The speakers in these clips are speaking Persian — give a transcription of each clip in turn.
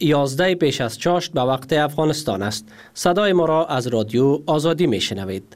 11 پیش از چاشت به وقت افغانستان است. صدای ما را از رادیو آزادی می شنوید.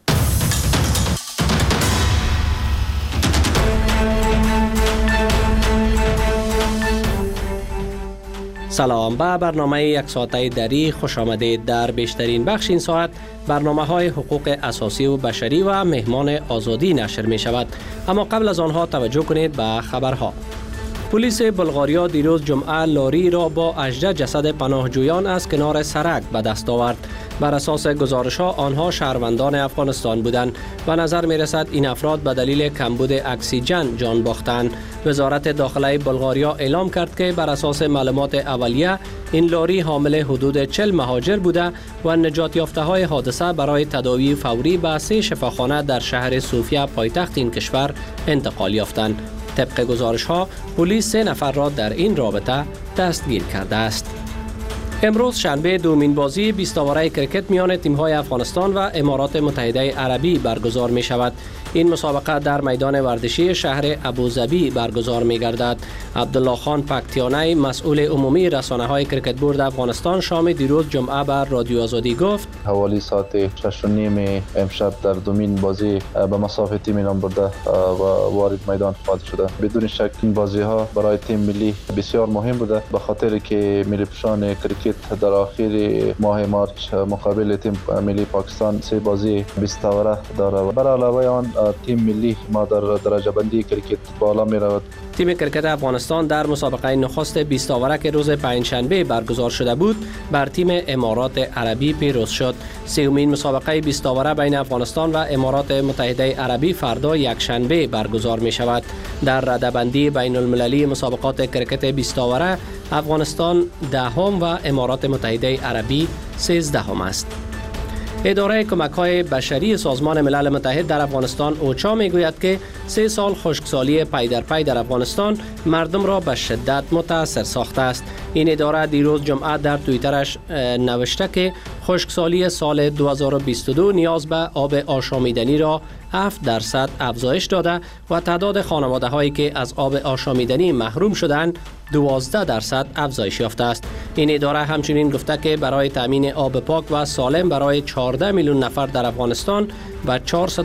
سلام، به برنامه یک ساعته دری خوش آمدید. در بیشترین بخش این ساعت برنامه های حقوق اساسی و بشری و مهمان آزادی نشر می شود. اما قبل از آنها توجه کنید به خبرها. پلیس بلغاریا دیروز جمعه لاری را با 18 جسد پناهجویان از کنار سرک به دست آورد. بر اساس گزارش‌ها آنها شهروندان افغانستان بودند و نظر می‌رسد این افراد به دلیل کمبود اکسیژن جان باختند. وزارت داخله بلغاریا اعلام کرد که بر اساس معلومات اولیه این لاری حامل حدود 40 مهاجر بوده و نجات یافته‌های حادثه برای تداوی فوری به 3 شفاخانه در شهر صوفیا پایتخت این کشور انتقال یافتند. طبق گزارش‌ها پلیس 3 نفر را در این رابطه دستگیر کرده است. امروز شنبه دومین بازی 20 اوره کرکت میان تیم‌های افغانستان و امارات متحده عربی برگزار می شود. این مسابقه در میدان ورزشی شهر ابوظبی برگزار می گردد. عبدالله خان پکتیانی مسئول عمومی رسانه‌های کرکت بورد افغانستان شام دیروز جمعه بر رادیو آزادی گفت حوالی ساعت 6:30 امشب در دومین بازی به مسافت تیم نام برده و وارد میدان خواهد شده. بدون شک این بازی‌ها برای تیم ملی بسیار مهم بوده به خاطر که ملی پوشان کرکت در آخر ماه مارچ مقابل تیم ملی پاکستان 3 بازی 20 اوره داره. بر علاوه آن تیم ملی ما در درجه بندی کرکت بالا می رود. تیم کرکت افغانستان در مسابقه نخست 20 اوره که روز پنجشنبه برگزار شده بود بر تیم امارات عربی پیروز شد. سومین مسابقه 20 اوره بین افغانستان و امارات متحده عربی فردا یکشنبه برگزار می شود. در رده‌بندی بین المللی مسابقات کرکت 20 اوره افغانستان 10ام و امارات متحده عربی 13ام است. اداره کمک‌های بشری سازمان ملل متحد در افغانستان اوچا میگوید که 3 سال خشکسالی پی در پی در افغانستان مردم را به شدت متاثر ساخته است. این اداره دیروز جمعه در توییترش نوشته که خشکسالی سال 2022 نیاز به آب آشامیدنی را 7% افزایش داده و تعداد خانواده‌هایی که از آب آشامیدنی محروم شدند 12% افزایش یافته است. این اداره همچنین گفته که برای تامین آب پاک و سالم برای 14 میلیون نفر در افغانستان و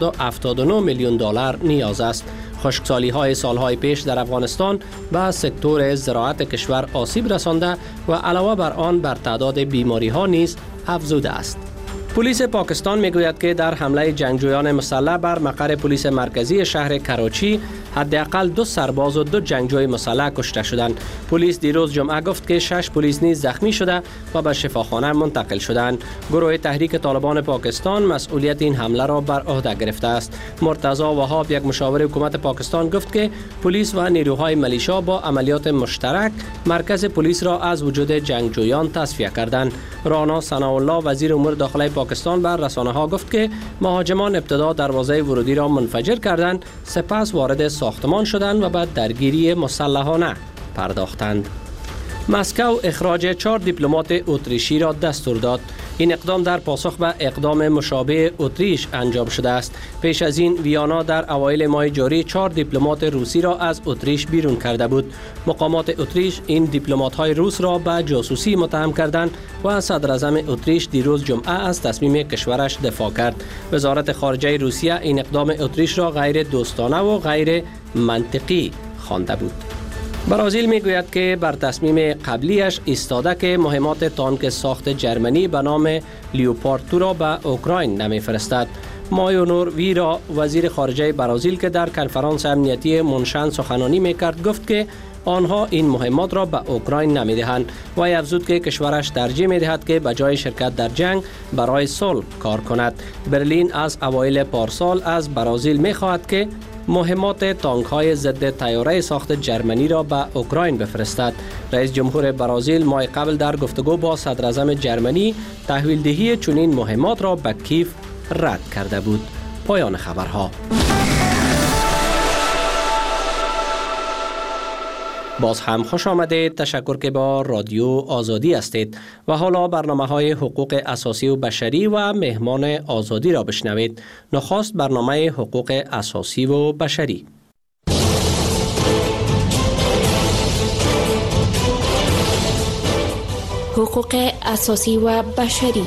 479 میلیون دلار نیاز است. خشکسالی‌های سالهای پیش در افغانستان به سکتور زراعت کشور آسیب رسانده و علاوه بر آن بر تعداد بیماری‌ها نیز افزوده است. پلیس پاکستان میگوید که در حمله جنگجویان مسلح بر مقر پلیس مرکزی شهر کراچی حداقل 2 سرباز و 2 جنگجوی مسلح کشته شدند. پلیس دیروز جمعه گفت که 6 پلیس نیز زخمی شده و به شفاخانه منتقل شدند. گروه تحریک طالبان پاکستان مسئولیت این حمله را بر عهده گرفته است. مرتضی وهاب یک مشاور حکومت پاکستان گفت که پلیس و نیروهای ملیشا با عملیات مشترک مرکز پلیس را از وجود جنگجویان تصفیه کردند. رانا ثناءالله وزیر امور داخلی پاکستان بر رسانه‌ها گفت که مهاجمان ابتدا دروازه ورودی را منفجر کردند، سپس وارد ساختمان شدند و بعد درگیری مسلحانه پرداختند. مسکو اخراج 4 دیپلمات اتریشی را دستور داد. این اقدام در پاسخ به اقدام مشابه اتریش انجام شده است. پیش از این ویانا در اوایل ماه جاری 4 دیپلمات روسی را از اتریش بیرون کرده بود. مقامات اتریش این دیپلمات‌های روس را به جاسوسی متهم کردند و صدر اعظم اتریش دیروز جمعه از تصمیم کشورش دفاع کرد. وزارت خارجه روسیه این اقدام اتریش را غیر دوستانه و غیر منطقی خوانده بود. برازیل میگوید که بر تصمیم قبلیش ایستاده که مهمات تانک ساخت جرمنی به نام لیوپارد 2 را به اوکراین نمیفرستد. مایونور ویرا وزیر خارجه برازیل که در کنفرانس امنیتی منشن سخنرانی میکرد گفت که آنها این مهمات را به اوکراین نمیدهند و افزود که کشورش ترجیح میدهد که به جای شرکت در جنگ برای صلح کار کند. برلین از اوایل پارسال از برازیل میخواهد که مهمات تانک‌های ضد طیاره ساخت جرمنی را به اوکراین بفرستد. رئیس جمهور برازیل ماه قبل در گفتگو با صدر اعظم جرمنی تحویل دهی چنین مهمات را به کیف رد کرده بود. پایان خبرها. باز هم خوش آمدید. تشکر که با رادیو آزادی هستید و حالا برنامه‌های حقوق اساسی و بشری و مهمان آزادی را بشنوید. نخست برنامه حقوق اساسی و بشری. حقوق اساسی و بشری.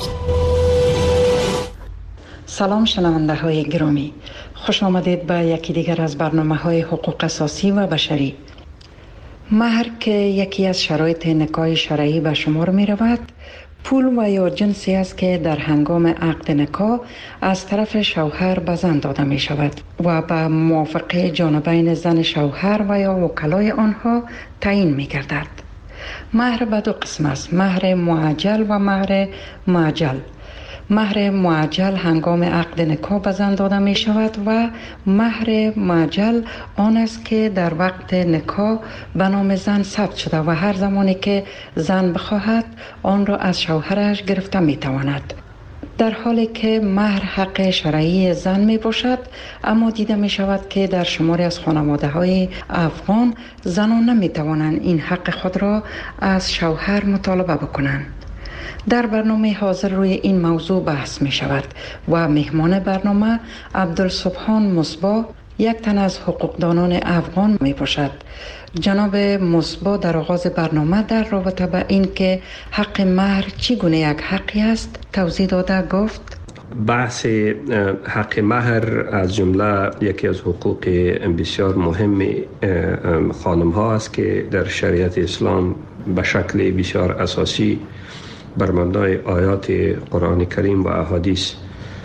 سلام شنونده های گرامی، خوش آمدید به یکی دیگر از برنامه های حقوق اساسی و بشری. مهر که یکی از شرایط نکاح شرعی به شمار می رود، پول و یا جنسی است که در هنگام عقد نکاح از طرف شوهر به زن داده می شود و به موافقه جانبین زن شوهر و یا وکلای آنها تعیین می گردد. مهر به دو قسم است: مهر معجل و مهر معجل. مهر معجل هنگام عقد نکاح به زن داده می شود و مهر معجل آن است که در وقت نکاح به نام زن ثبت شده و هر زمانی که زن بخواهد آن را از شوهرش گرفته می تواند. در حالی که مهر حق شرعی زن می باشد، اما دیده می شود که در شماری از خانواده های افغان زنان نمی توانند این حق خود را از شوهر مطالبه بکنند. در برنامه حاضر روی این موضوع بحث می شود و مهمان برنامه عبدالسبحان مصباح، یک تن از حقوقدانان افغان می باشد. جناب مصباح در آغاز برنامه در رابطه به این که حق مهر چگونه یک حقی است توضیح داده گفت: بحث حق مهر از جمله یکی از حقوق بسیار مهم خانم ها است که در شریعت اسلام به شکل بسیار اساسی بر مبنای آیات قرآن کریم و احادیث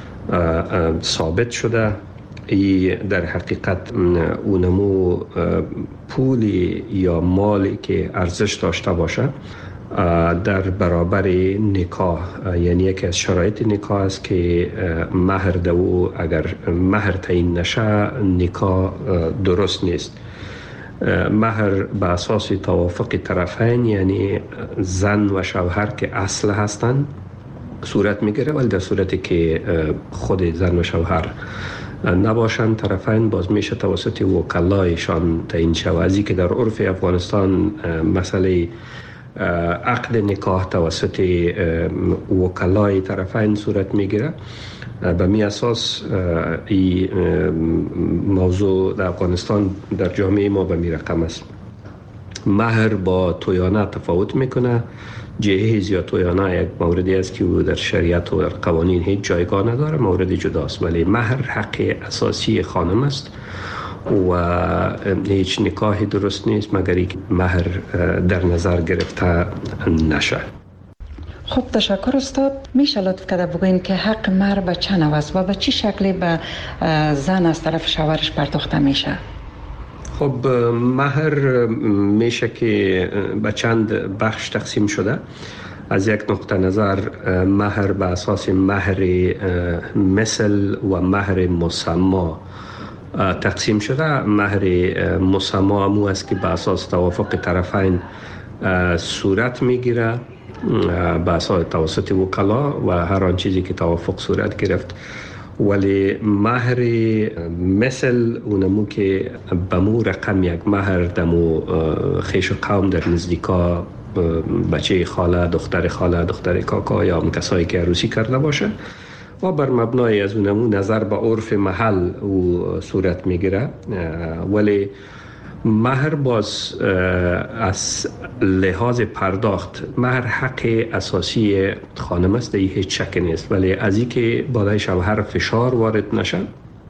ثابت شده. ای در حقیقت اونمو پولی یا مالی که ارزش داشته باشه در برابر نکاح، یعنی یکی از شرایط نکاح است که مهر دو اگر مهر تعیین نشه نکاح درست نیست. مهر به اساس توافق طرفین، یعنی زن و شوهر که اصل هستند، صورت میگیره، ولی در صورتی که خود زن و شوهر نباشند طرفین، باز میشه توسط وکلایشان تعیین شود. ازی که در عرف افغانستان مسئله عقد نکاح توسط وکلای طرفین صورت میگیره. به می اساس این موضوع در افغانستان در جامعه ما به می رقم است. مهر با تویانه تفاوت میکنه. جهیز یا تویانه یک موردی است که در شریعت و در قوانین هیچ جایگاه نداره، مورد جداست، ولی مهر حق اساسی خانم است و هیچ نکاحی درست نیست مگر اینکه مهر در نظر گرفته نشه. خب تشکر استاد. میشه لطف کرده بگوین که حق مهر به چه نوع است و به چه شکلی به زن از طرف شوهرش پرداخته میشه؟ خب مهر میشه که به چند بخش تقسیم شده. از یک نقطه نظر مهر به اساس مهر مثل و مهر مسما تقسیم شده. مهر مسما امو است که به اساس توافق طرفین صورت میگیره به اساس توسط وکلا و هر آن چیزی که توافق صورت گرفت. ولی مهر مثل اونمو که بمو رقم یک مهر دمو خیش و قوم در نزدیکا بچه خاله، دختر خاله، دختر کاکا یا کسایی که عروسی کرده باشه و بر مبنای از اونمو نظر به عرف محل او صورت میگیره. ولی مهر باز از لحاظ پرداخت مهر حق اساسی خانم است، در هیچ شک نیست، ولی از این که بالای شوهر فشار وارد نشد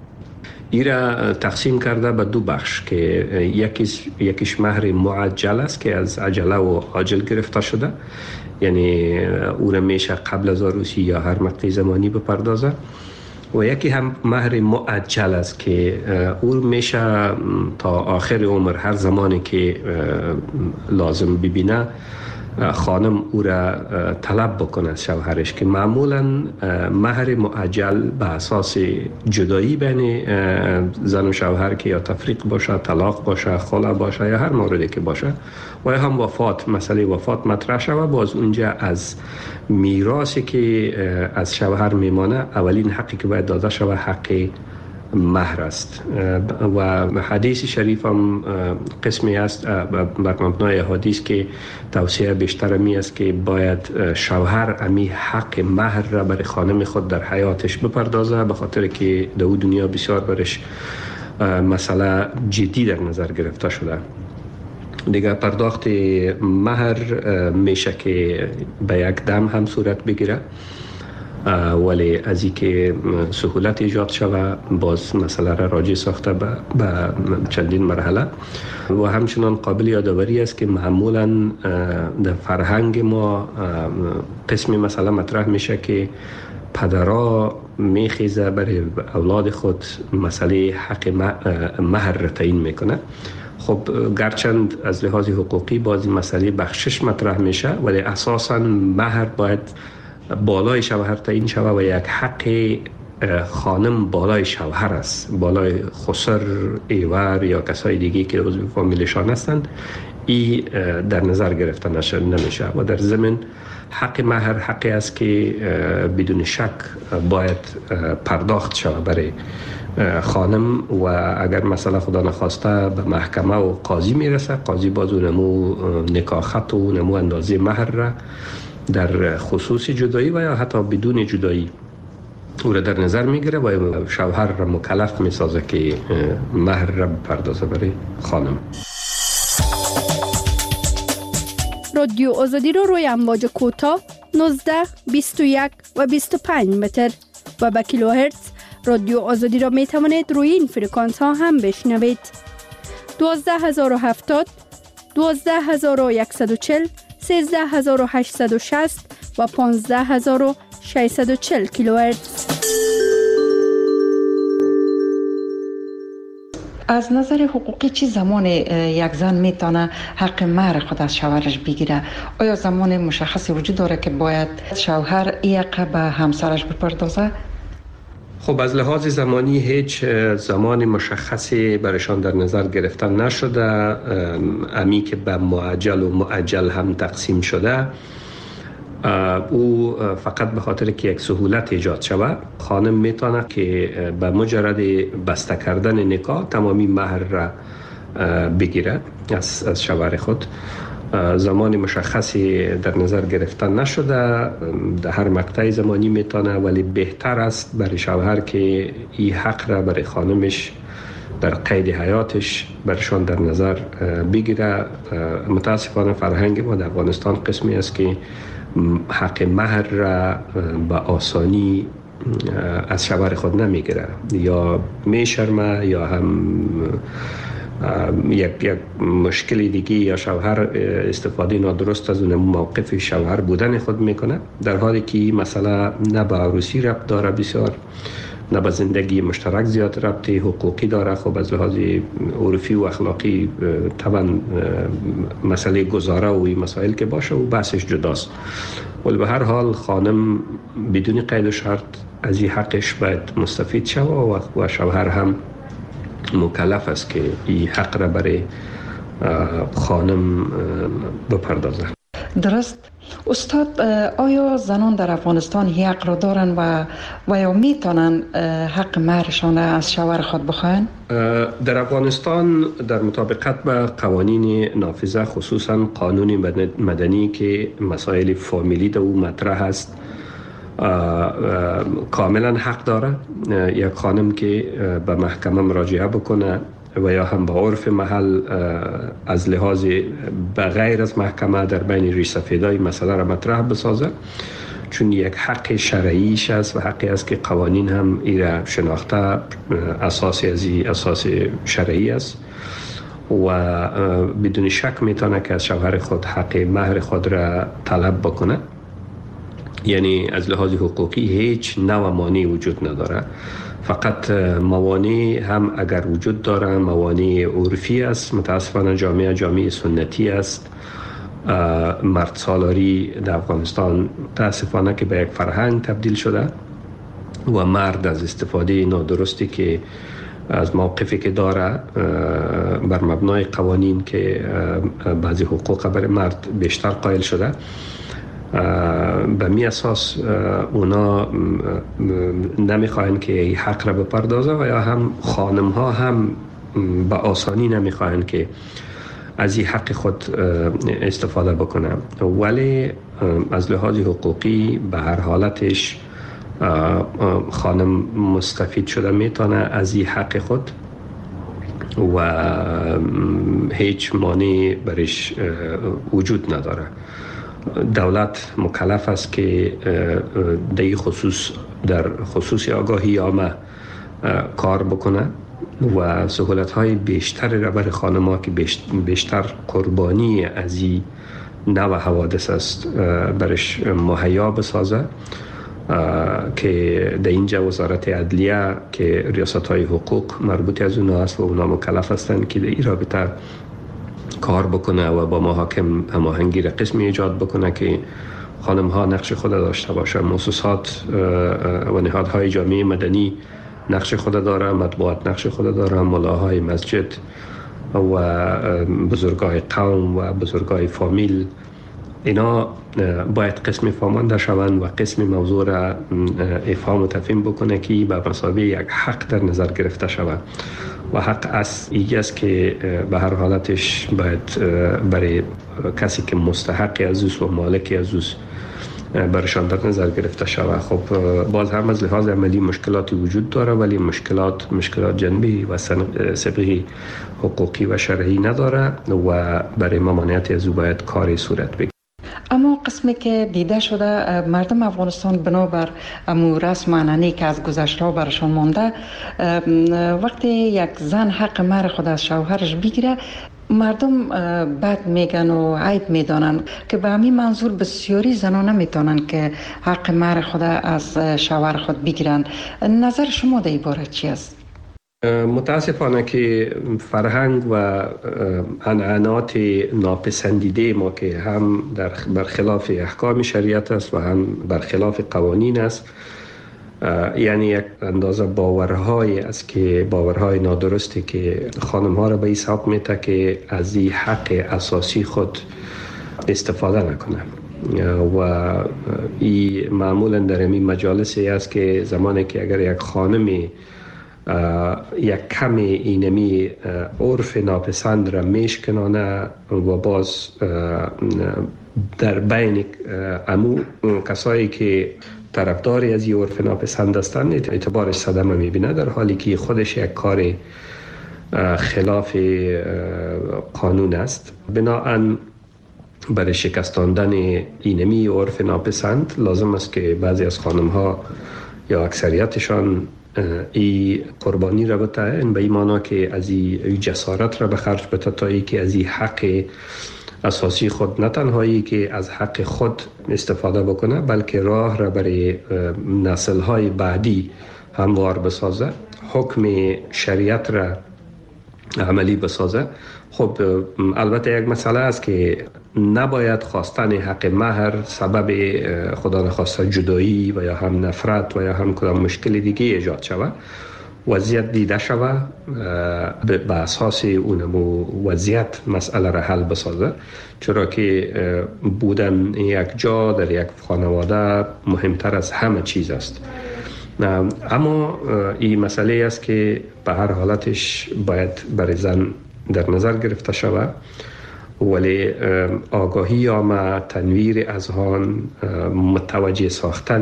ایرا تقسیم کرده به دو بخش که یکیش مهر معجل است که از عجله و عاجل گرفته شده، یعنی او را میشه قبل از عروسی یا هر مقطع زمانی بپردازه، و یکی هم مهر معجل است که او میشه تا آخر عمر هر زمانی که لازم ببینه خانم او را طلب بکنه از شوهرش، که معمولا مهر معجل به اساس جدایی بین زن و شوهر که یا تفریق باشه، طلاق باشه، خلع باشه یا هر موردی که باشه و یا هم وفات، مسئله وفات مطرح شده، باز اونجا از میراثی که از شوهر میمانه اولین حقی که باید داده شود حق مهر است. و حدیث شریف هم قسمی است بر مبنای حدیث که توصیه بیشتر می است که باید شوهر امی حق مهر را برای خانم خود در حیاتش بپردازه، به خاطر که در دنیا بسیار برش مسئله جدی در نظر گرفته شده. دیگه پرداخت مهر میشه که به یک دم هم صورت بگیره، ولی از این که سهولت ایجاد شوه باز مسئله را راجع ساخته به چندین مرحله. و همچنان قابل یادآوری است که معمولا در فرهنگ ما قسمی مسئله مطرح میشه که پدرها میخیزه برای اولاد خود مسئله حق مهر را تعیین میکنه. خب گرچند از لحاظ حقوقی بازی مسئله بخشش مطرح میشه، ولی اساساً مهر باید بالای شوهر تعیین شوه و یک حق خانم بالای شوهر است، بالای خسر، ایور یا کسای دیگه که عضو فامیلشان هستند. این در نظر گرفته نمیشه و در ضمن حق مهر حقی است که بدون شک باید پرداخت شود برای خانم و اگر مثلا خدا نخواسته به محکمه و قاضی میرسه، قاضی باز نمو نکاح خط و نمو اندازه مهر را در خصوص جدایی و یا حتی بدون جدایی او را در نظر میگیره و شوهر را مکلف میسازه که مهر را بپردازه برای خانم. رادیو آزادی رو روی امواج کوتاه 19، 21 و 25 متر و به کیلوهرتز رادیو آزادی را می توانید روی این فرکانس ها هم بشنوید. 12070، 12140، 13860 و 15640 کیلوهرتز. از نظر حقوقی چی زمان یک زن میتونه حق مهر خود از شوهرش بگیره؟ آیا زمان مشخصی وجود داره که باید شوهر این حق به همسرش بپردازه؟ خب از لحاظ زمانی هیچ زمان مشخصی برشان در نظر گرفتن نشده. امی که به معجل و مؤجل هم تقسیم شده او فقط به خاطر که یک سهولت ایجاد شود، خانم میتونه که به مجرد بسته کردن نکاح تمامی مهر را بگیره از شوهر خود. زمان مشخصی در نظر گرفتن نشده، در هر مقطع زمانی میتونه، ولی بهتر است برای شوهر که این حق را برای خانمش در قید حیاتش برشان در نظر بگیره. متاسفانه فرهنگ ما در افغانستان قسمی است که حق مهر را به آسانی از شوهر خود نمیگیره، یا میشرمه یا هم یک مشکلی دیگه یا شوهر استفاده نادرست از اون موقف شوهر بودن خود میکنه، در حالی که مسئله نه به عروسی ربط داره بسیار، نه به زندگی مشترک زیاد ربط حقوقی داره. خب از لحاظ عرفی و اخلاقی طبعا مسئله گذاره و این مسائل که باشه و بحثش جداست، ولی به هر حال خانم بدون قید و شرط از این حقش باید مستفید شود و شوهر هم مکلف است که این حق را برای خانم بپردازه. درست. استاد، آیا زنان در افغانستان این حق را دارن و یا میتونن حق مهرشان از شوهر خود بخواهن؟ در افغانستان در مطابقت به قوانین نافذه، خصوصا قانون مدنی که مسائل فامیلی در او مطرح است، کاملا حق داره یک خانم که به محکمه مراجعه بکنه و یا هم به عرف محل از لحاظ بغیر از محکمه در بین ریش سفیدای مسئله را مطرح بسازه، چون یک حق شرعیش است و حقی است که قوانین هم ایره شناخته اساسی از اساس شرعی است و بدون شک میتونه که از شوهر خود حق مهر خود را طلب بکنه. یعنی از لحاظ حقوقی هیچ نوع مانعی وجود نداره، فقط موانع هم اگر وجود داره موانع عرفی است. متاسفانه جامعه سنتی است. مرد سالاری در افغانستان متاسفانه که به یک فرهنگ تبدیل شده و مرد از استفاده نادرستی که از موقفی که داره بر مبنای قوانین که بعضی حقوق برای مرد بیشتر قائل شده، به می اساس اونا نمیخواهند که این حق را بپردازه و یا هم خانم ها هم به آسانی نمیخواهند که از این حق خود استفاده بکنه، ولی از لحاظ حقوقی به هر حالتش خانم مستفید شده میتونه از این حق خود و هیچ مانع برش وجود نداره. دولت مکلف است که در خصوص آگاهی عامه کار بکنه و سهولت‌های بیشتری را برای خانم‌ها که بیشتر قربانی از این نوع حوادث است برش مهیا بسازه، که در اینجا وزارت عدلیه که ریاست‌های حقوق مربوط از اونها است و اونها مکلف هستند که در این رابطه کار بکنه و با محاکم هماهنگی را قسمی ایجاد بکنه که خانم‌ها نقش خود داشته باشه. مؤسسات و نهادهای جامعه مدنی نقش خود داره، مطبوعات نقش خود داره، ملاهای مسجد و بزرگای قوم و بزرگای فامیل، اینا باید قسم فامانده شوند و قسم موضوع را افهام و تفهیم بکنه که به مثابه یک حق در نظر گرفته شود و حق است که به هر حالتش باید برای کسی که مستحق از و مالک از برشان در نظر گرفته شود. خب باز هم از لحاظ عملی مشکلاتی وجود داره، ولی مشکلات جنبی و سابقه حقوقی و شرعی نداره و برای ممانعت از او باید کاری صورت بگیرد. اما قسمی که دیده شده مردم افغانستان بنابر امو رسم عنعنه‌ای که از گذشته برشان مانده، وقتی یک زن حق مهر خود از شوهرش بگیره مردم بد میگن و عیب میدانن که به همین منظور بسیاری زنان نمیتونن که حق مهر خود از شوهر خود بگیرن. نظر شما در این باره چی است؟ متاسفانه که فرهنگ و عنعنات ناپسندیده ما که هم برخلاف احکام شریعت است و هم برخلاف قوانین است، یعنی یک اندازه باورهای است که باورهای نادرستی که خانم‌ها را به این سبب میته که از این حق اساسی خود استفاده نکنه و این معمولا در این مجالسی است که زمانی که اگر یک خانمی یک کمی اینمی عرف ناپسند را میشکنانه و باز در بین امو کسایی که طرفداری از این عرف ناپسند هستند اعتبارش صدمه میبینه، در حالی که خودش یک کار خلاف قانون است. بنابراین برای شکستاندن اینمی عرف ناپسند لازم است که بعضی از خانم ها یا اکثریتشان ای قربانی را بتاین، به این معنی که از این جسارت را به خرج بده تا ای که از این حق اساسی خود نه تنهایی که از حق خود استفاده بکنه، بلکه راه را برای نسل‌های بعدی هموار بسازه، حکم شریعت را عملی بسازه. خب البته یک مسئله است که نباید خواستن حق مهر سبب خدا نخواسته جدایی و یا هم نفرت و یا هم کدام مشکل دیگه ایجاد شود. وضعیت دیده شود به اساس اونمو وضعیت مسئله را حل بسازه، چرا که بودن یک جا در یک خانواده مهمتر از همه چیز است. اما این مسئله است که به هر حالتش باید برای زن در نظر گرفته شود، ولی آگاهی عامه، تنویر اذهان، متوجه ساختن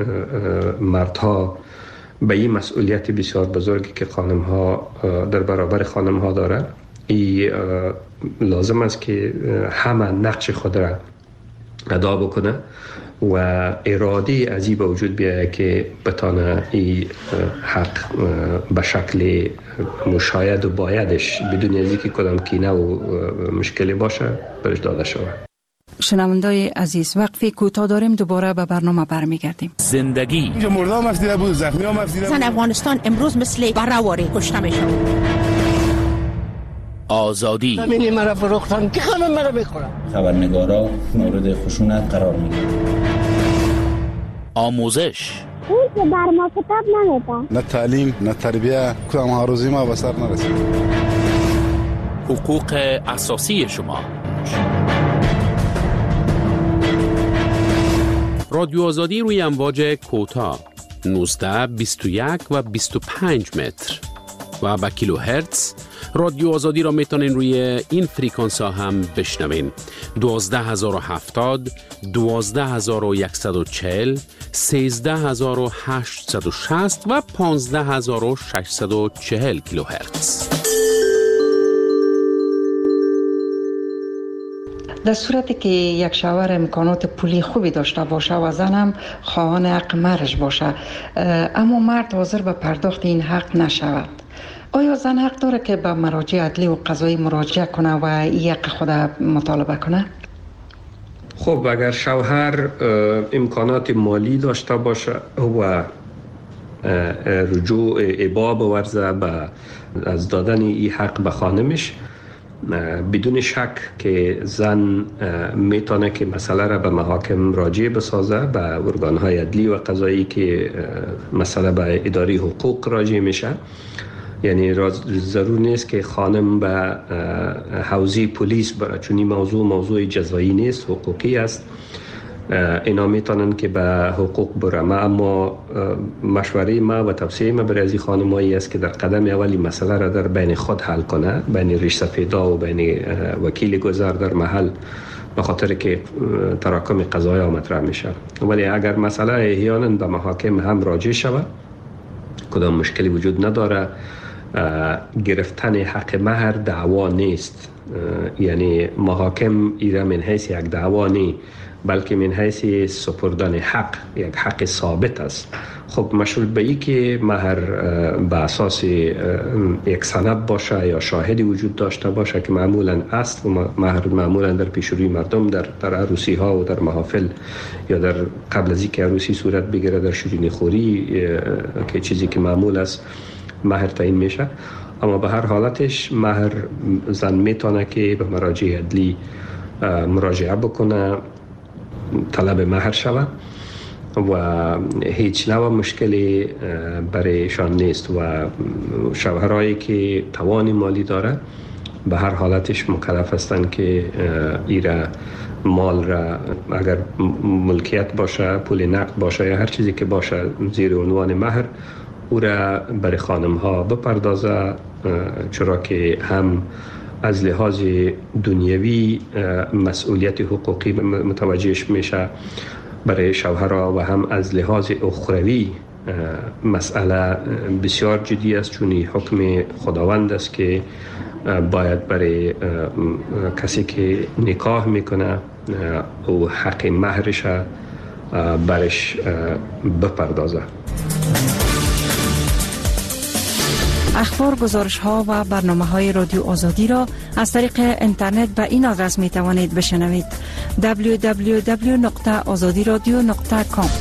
مردها به این مسئولیت بسیار بزرگی که خانم‌ها در برابر خانم‌ها دارند، این لازم است که همه نقش خود را ادا بکنه و اراده از این به وجود بیاید که بتانه این حق به شکل مشاید و بایدش بدون از اینکه کدام کینه و مشکلی باشه برش داده شود. شنوندای عزیز، وقفی کوتاه داریم، دوباره به برنامه برمیگردیم. زندگی مردم افسیده بود، زخمی هم افسیده بود. زن افغانستان امروز مثل بره‌واری کشته میشد. آزادی زمینی مرا فروختن که همه مرا میخورن. خبرنگارا مورد خشونت قرار میگیرن. آموزش اون که بر ما کتاب نمیدن. نه تعلیم، نه تربیه، کدام هاروزی ما به سر نرسید. حقوق اساسی شما. رادیو آزادی روی امواج کوتاه 19، 21 و 25 متر و با کیلو هرتز. رادیو آزادی را میتونین روی این فریکانس ها هم بشنوین: 12070، 12140، 13860 و 15640 کیلو هرتز. در صورتی که یک شوهر امکانات پولی خوبی داشته باشه و زن هم خواهان حق مهرش باشه اما مرد حاضر به پرداخت این حق نشود، آیا زن حق داره که به مراجع عدلی و قضایی مراجعه کنه و این حق خود مطالبه کنه؟ خب اگر شوهر امکانات مالی داشته باشه و رجوع ابا بورزه از دادن این حق به خانمش، بدون شک که زن میتونه که مسئله را به محاکم راجع بسازه، به ارگانهای عدلی و قضایی که مسئله به اداره حقوق راجع میشه. یعنی ضرور نیست که خانم به حوزه پلیس بره، چون این موضوع جزایی نیست، حقوقی است. اینا میتونن که به حقوق برم، اما مشوره ما و توصیه ما برای از این خانمایی است که در قدم اولی مسئله را در بین خود حل کنه، بین ریش سفیدا و بین وکیل گذار در محل، به خاطر که تراکم قضایی مطرح میشه. ولی اگر مسئله احیانا به محاکم هم راجع شود، کدام مشکلی وجود نداره. گرفتن حق مهر دعوا نیست، یعنی محاکم ایره من حیث یک دعوا نیست، بلکه من حیث سپردن حق، یک حق ثابت است. خب مشروط به این که مهر به اساس یک سند باشه یا شاهدی وجود داشته باشه که معمولا است، و مهر معمولا در پیشروی مردم در عروسی ها و در محافل یا در قبل از اینکه عروسی صورت بگیره در شیرینی خوری که چیزی که معمول است مهر تعیین میشه. اما به هر حالتش مهر زن میتونه که به مراجع عدلی مراجعه بکنه، طلب مهر شود و هیچ نوع مشکلی برایشان نیست. و شوهرایی که توان مالی داره به هر حالتش مکلف هستند که ایره مال را، اگر ملکیت باشه، پول نقد باشه یا هر چیزی که باشه زیر عنوان مهر، او را برای خانم ها بپردازه، چرا که هم از لحاظ دنیوی مسئولیت حقوقی متوجهش میشه برای شوهرها و هم از لحاظ اخروی مسئله بسیار جدی است، چون حکم خداوند است که باید برای کسی که نکاح میکنه او حق مهرش برش بپردازه. اخبار، گزارش ها و برنامه های رادیو آزادی را از طریق اینترنت به این آدرس می توانید بشنوید: www.azadiradio.com.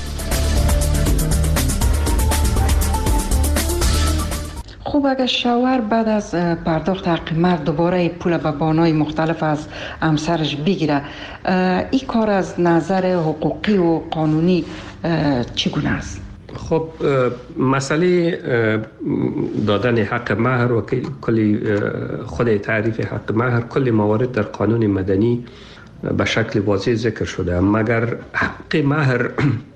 خوب، اگر شوهر بعد از پرداخت حق مرد دوباره پول به بانای مختلف از همسرش بگیره، این کار از نظر حقوقی و قانونی چگونه است؟ خب مسئله دادن حق مهر و کلی خود تعریف حق مهر، کلی موارد در قانون مدنی به شکل واضح ذکر شده، مگر حق مهر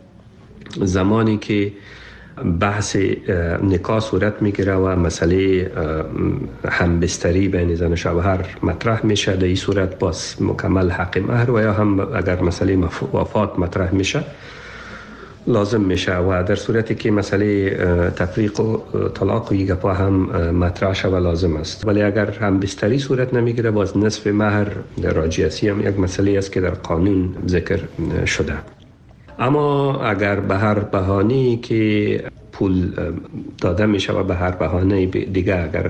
زمانی که بحث نکاح صورت میگیره و مسئله همبستری بین زن و شوهر مطرح میشه، در این صورت باز مکمل حق مهر، و یا هم اگر مسئله وفات مطرح میشه لازم میشه، و در صورتی که مسئله تفریق و طلاق و یگپا هم مطرح شود لازم است. ولی اگر هم بستری صورت نمیگیره، باز نصف مهر در راجعیتی هم یک مسئله است که در قانون ذکر شده. اما اگر به هر بهانه‌ای که پول داده میشه و به هر بهانه دیگه اگر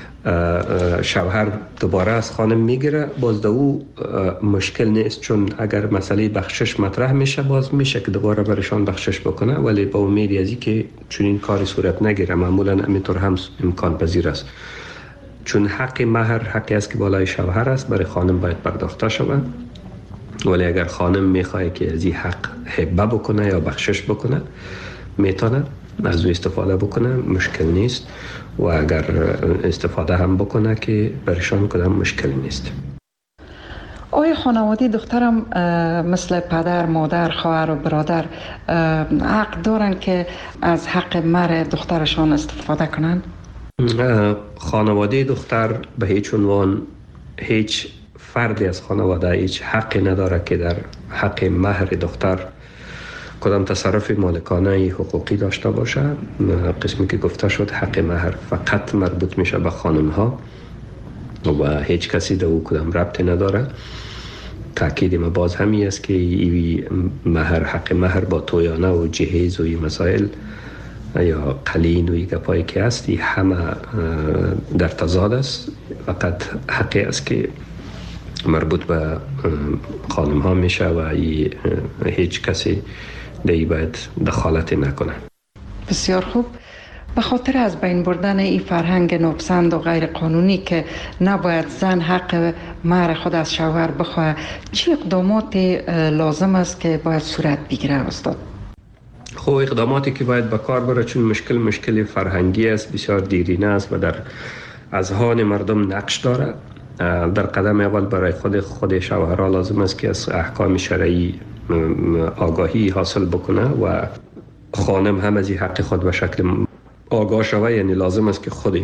شوهر دوباره از خانم میگیره، باز او مشکل نیست، چون اگر مسئله بخشش مطرح میشه باز میشه که دوباره برشان بخشش بکنه، ولی با امیدی از اینکه چون این کاری صورت نگیره، معمولا همینطور هم امکان پذیر است، چون حق مهر حقی است که بالای شوهر است، برای خانم باید پرداخته شود. ولی اگر خانم میخواد که از این حق هبه بکنه یا بخشش بکنه، میتونه از او استفاده بکنه، مشکل نیست، و اگر استفاده هم بکنه که برشان کدام مشکل نیست. آیا خانواده دخترم مثل پدر، مادر، خواهر و برادر حق دارن که از حق مهر دخترشان استفاده کنن؟ خانواده دختر به هیچ عنوان، هیچ فردی از خانواده هیچ حقی نداره که در حق مهر دختر کدام تصرف مالکانه حقوقی داشته باشه. قسمی که گفته شد حق مهر فقط مربوط میشه به خانم ها و هیچ کسی در او کدام ربطی نداره. تأکید ما باز همی است که ایوی مهر حق مهر با تویانه و جهیز و این مسائل یا قلین و این گپایی که هستی همه در تضاد است. فقط حقی است که مربوط به خانم ها میشه و هیچ کسی دیگه باید دخالت نکنه. بسیار خوب. به خاطر از بین بردن این فرهنگ ناپسند و غیر قانونی که نباید زن حق مهر خود از شوهر بخواه، چه اقدامات لازم است که باید صورت بگیره استاد؟ خب اقداماتی که باید به کار بره، چون مشکل فرهنگی است، بسیار دیرینه است و در اذهان مردم نقش داره. در قدم اول برای خود شوهرها لازم است که از احکام شرعی آگاهی حاصل بکنه و خانم هم از این حق خود به شکل آگاه شوه. یعنی لازم است که خود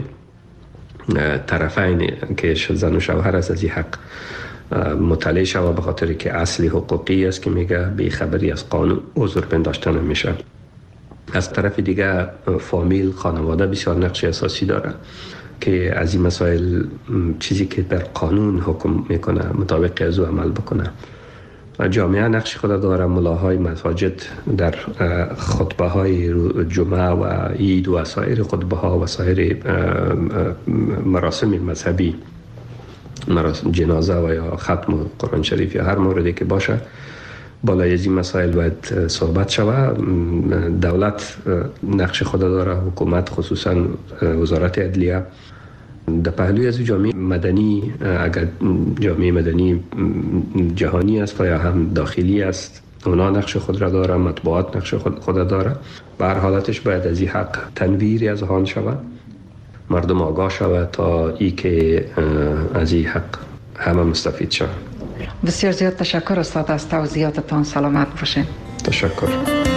طرفین که زن و شوهر است از این حق مطلع شوه، به خاطر که اصلی حقوقی است که میگه بی خبری از قانون عذر پنداشتن نمیشه. از طرف دیگه فامیل، خانواده بسیار نقش اساسی داره که از این مسائل چیزی که در قانون حکم میکنه مطابق از او عمل بکنه. جامعه نقش خود داره. ملاهای مساجد در خطبه های جمعه و عید و سایر خطبه ها و سایر مراسم مذهبی، مراسم جنازه و یا ختم قرآن شریف یا هر موردی که باشه، بالای از این مسائل باید صحبت شوه. دولت نقش خود داره، حکومت خصوصا وزارت عدلیه. در پهلوی از جامعه مدنی، اگر جامعه مدنی جهانی است یا هم داخلی است، اونا نقش خود را داره، مطبوعات نقش خود داره. به هر حالتش باید از این حق تنویری از آن شود، مردم آگاه شود تا ای که از این حق همه مستفید شود. بسیار زیاد تشکر استاد از توضیحاتتان. سلامت باشین. تشکر.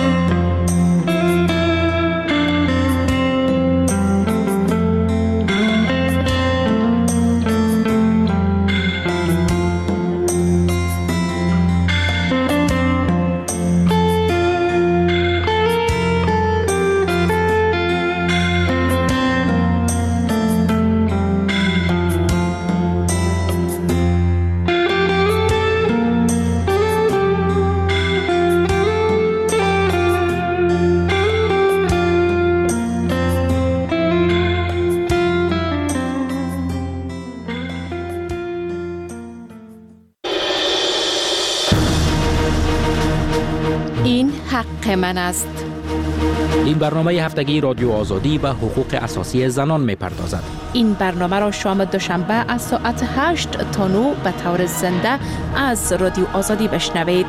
من است. این برنامه هفتگی رادیو آزادی و حقوق اساسی زنان می پردازد. این برنامه را شام دوشنبه از ساعت 8 تا 9 به طور زنده از رادیو آزادی بشنوید.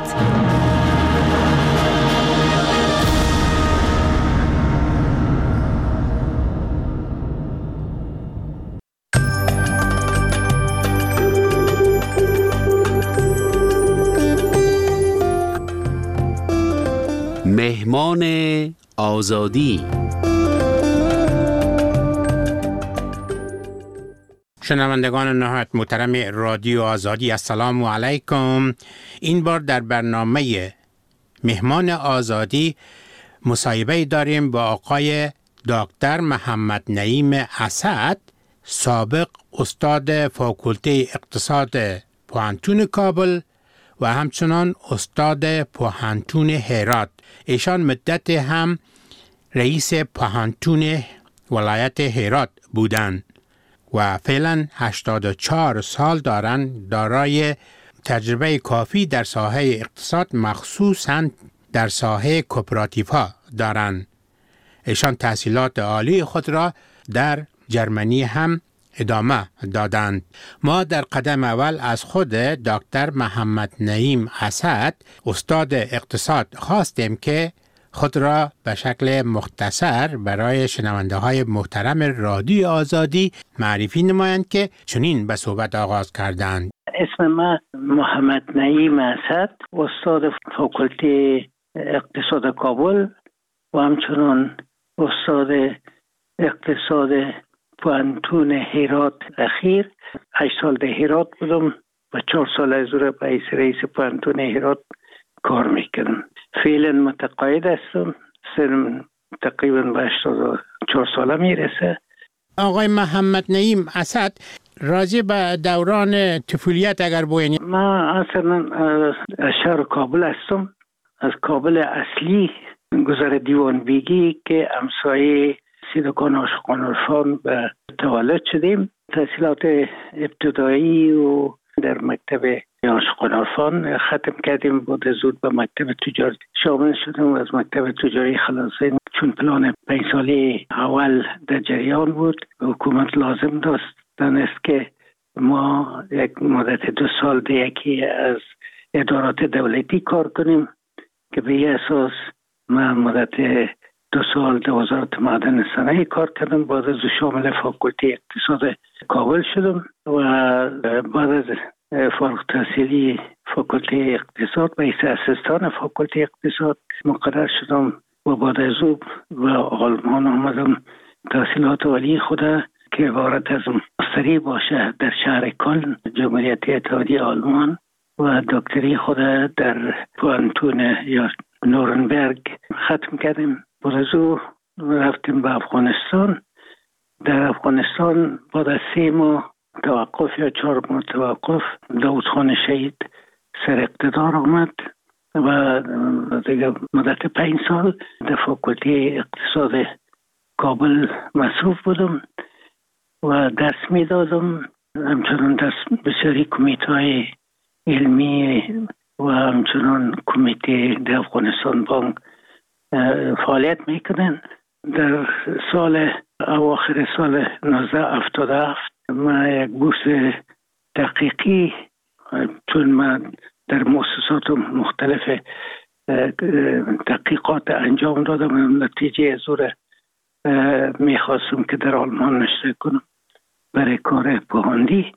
مهمان آزادی. شنوندگان نهایت محترم رادیو آزادی، السلام علیکم. این بار در برنامه مهمان آزادی مصاحبه داریم با آقای دکتر محمد نعیم اسد، سابق استاد فاکولته اقتصاد پوهنتون کابل و همچنان استاد پوهنتون هرات. ایشان مدت هم رئیس پوهنتون ولایت هرات بودند و فعلا 84 سال دارند. دارای تجربه کافی در ساحه اقتصاد، مخصوصاً در ساحه کوپراتیو ها دارند. ایشان تحصیلات عالی خود را در جرمنی هم ادامه دادند. ما در قدم اول از خود دکتر محمد نعیم اسد، استاد اقتصاد، خواستیم که خود را به شکل مختصر برای شنونده های محترم رادیو آزادی معرفی نمایند که چنین به صحبت آغاز کردند. اسم من محمد نعیم اسد، استاد فاکولته اقتصاد کابل و همچنان استاد اقتصاد پوهنتون هرات. اخیر 8 سال در هرات بودم و 4 سال از اون به رئیس پوهنتون هرات کار میکنم. فعلا متقاعد هستم. سنم تقریبا به 84 ساله میرسه. آقای محمد نعیم اسد، راجع به دوران طفولیت اگر بگین. ما اصلا از شهر کابل هستم، از کابل اصلی گذر دیوان بیگی که همسایه سیدکان عاشقان عرفان به تولد شدیم. تحصیلات ابتدایی و در مکتب عاشقان عرفان ختم کردیم. بعد زود به مکتب تجاری شامل شدیم و از مکتب تجاری خلاصیم، چون پلان 5 ساله اول در جریان بود. حکومت لازم دانست که ما یک مدت 2 سال در یکی از ادارات دولتی کار کنیم که به این اساس من مدت 2 سال در وزارت معدن صنایع کار کردم. بعد از شامل فاکولته اقتصاد کابل شدم و بعد از فارغ التحصیلی فاکولته اقتصاد به حیث اسیستان فاکولته اقتصاد مقرر شدم و بعد از او به آلمان آمدم تحصیلات عالی خود که عبارت از ماستری باشه در شهر کلن جمهوریت اتحادیه آلمان و دکتری خود در پوانتون یا نورنبرگ ختم کردیم. بعد از او رفتیم به افغانستان. در افغانستان بعد از 3 ماه توقف یا 4 ماه توقف داود خان شهید سر اقتدار آمد و دیگه مدت 5 سال در فاکولته اقتصاد کابل مصروف بودم و درس می دادم. همچنان در بسیاری کمیته علمی و همچنان کمیته در افغانستان بانک فعالیت میکنن. در اواخر سال 1977 ما یک بورس تحقیقی، چون من در مؤسسات مختلف تحقیقات انجام دادم، نتیجه زور میخواستم که در آلمان نشته کنم برای کار پوهاندی.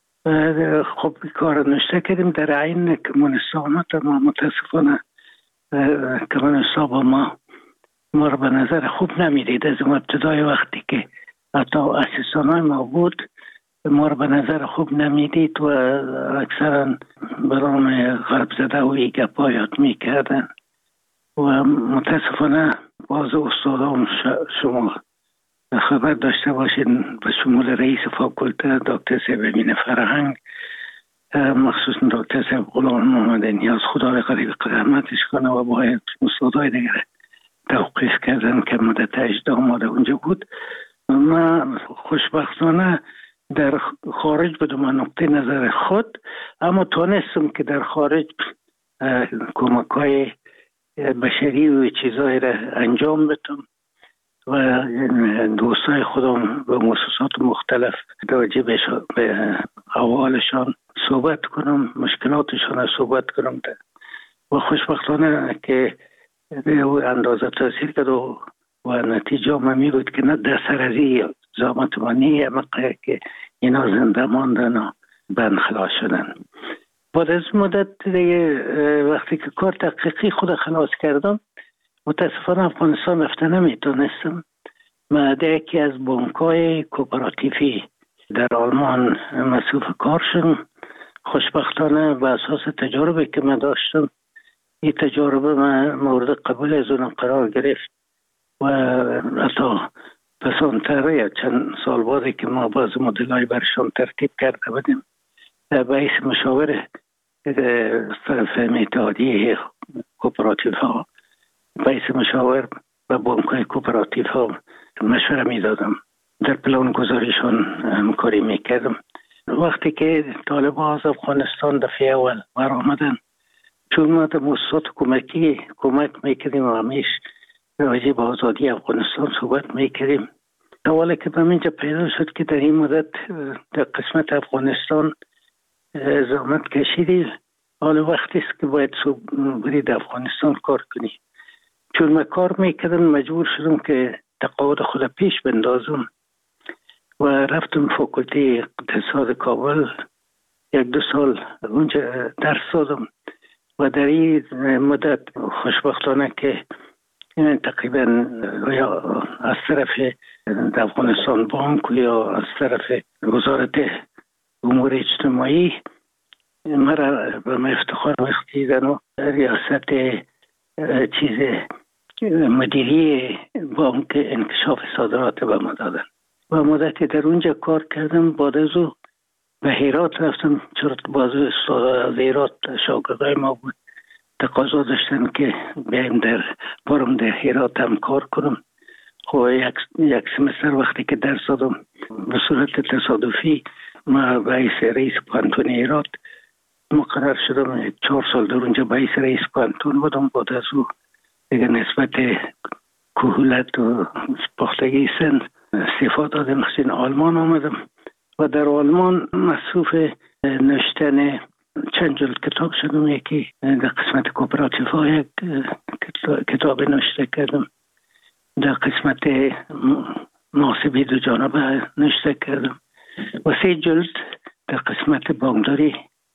خب کار نشته کردیم در عین کمونیستا آمد. ما متاسفانه کمونیستا با ما رو به نظر خوب نمیدید. از ابتدای وقتی که حتی اسیستانای ما بود ما رو به نظر خوب نمیدید و اکثرا برام غرب زده و گپا یاد میکردن و متاسفانه باز استادام شما خبر داشته باشین به شمول رئیس فاکولته دکتر صاحب امین فرهنگ، مخصوصا دکتر صاحب غلام محمد نیاز، خدا به قریب رحمتش کنه، و باید استادای دیگر توقیف کردن که مدت 18 ماه اونجا بود. من خوشبختانه در خارج بودم از نقطه نظر خود، اما تونستم که در خارج کمک‌های بشری و چیزایی را انجام بدم و دوستای خودم به مؤسسات مختلف توجه به احوالشان صحبت کنم، مشکلاتشان را صحبت کنم و خوشبختانه که اندازه تاثیر کرد و نتیجه می بود که نه در سر از این زحمت منی که اینا زنده ماندن و بندخلاص شدن. بعد از مدت وقتی که کار تحقیقی خود خلاص کردم متاسفانه افغانستان رفته نمیتونستم. من در یکی از بانک‌های کوپراتیفی در آلمان مصروف کار شدم. خوشبختانه به اساس تجربه که من داشتم این تجربه من مورد قبول از اونم قرار گرفت و حتی پسانتر یا چند سال بعدی که ما باز مدلای برشان ترتیب کرده بودیم باعث مشاور طرف اتحادیه کوپراتیف ها، باعث مشاور و بانک‌های کوپراتیف ها مشوره می دادم، در پلان گذاریشان همکاری می کردم. وقتی که طالبان از افغانستان دفعه اول برآمدن، چون ما در مؤسسات کمکی کمک میکردیم و همیش راجع به آزادی افغانستان صحبت میکردیم. حواله که به اینجا پیدا شد که در این مدت در قسمت افغانستان زحمت کشیدی، حالا وقتی است که باید بری در افغانستان کار کنی. چون من کار میکردم مجبور شدم که تقاعد خود پیش بندازم و رفتم فاکولته اقتصاد کابل 1-2 سال اونجا درس دادم و در این مدت خوشبختانه که تقریبا یا از طرف افغانستان بانک یا از طرف وزارت امور اجتماعی مرا به افتخار بخشیدن و ریاست مدیری بانک انکشاف صادرات به ما دادن و مدتی در اونجا کار کردم. بعد از او به هرات رفتم، چرا باز استاد هرات شاگردای ما بود، تقاضا داشتن که بیایم برم در هرات هم کار کنم. خب یک سمستر وقتی که درس دادم به صورت تصادفی ما رئیس پانتون هرات مقرر شدم. 4 سال در اونجا رئیس پانتون بودم. بعد از او دیگه نسبت کهولت و پختگی سن استعفا دادم، خصوصا آلمان آمدم و در آلمان مصروف نوشتن چند جلد کتاب شدم. یکی در قسمت کوپراتیف ها یک کتاب نوشته کردم، در قسمت محاسبه دو جانبه نوشته کردم و 3 جلد در قسمت بانکداری،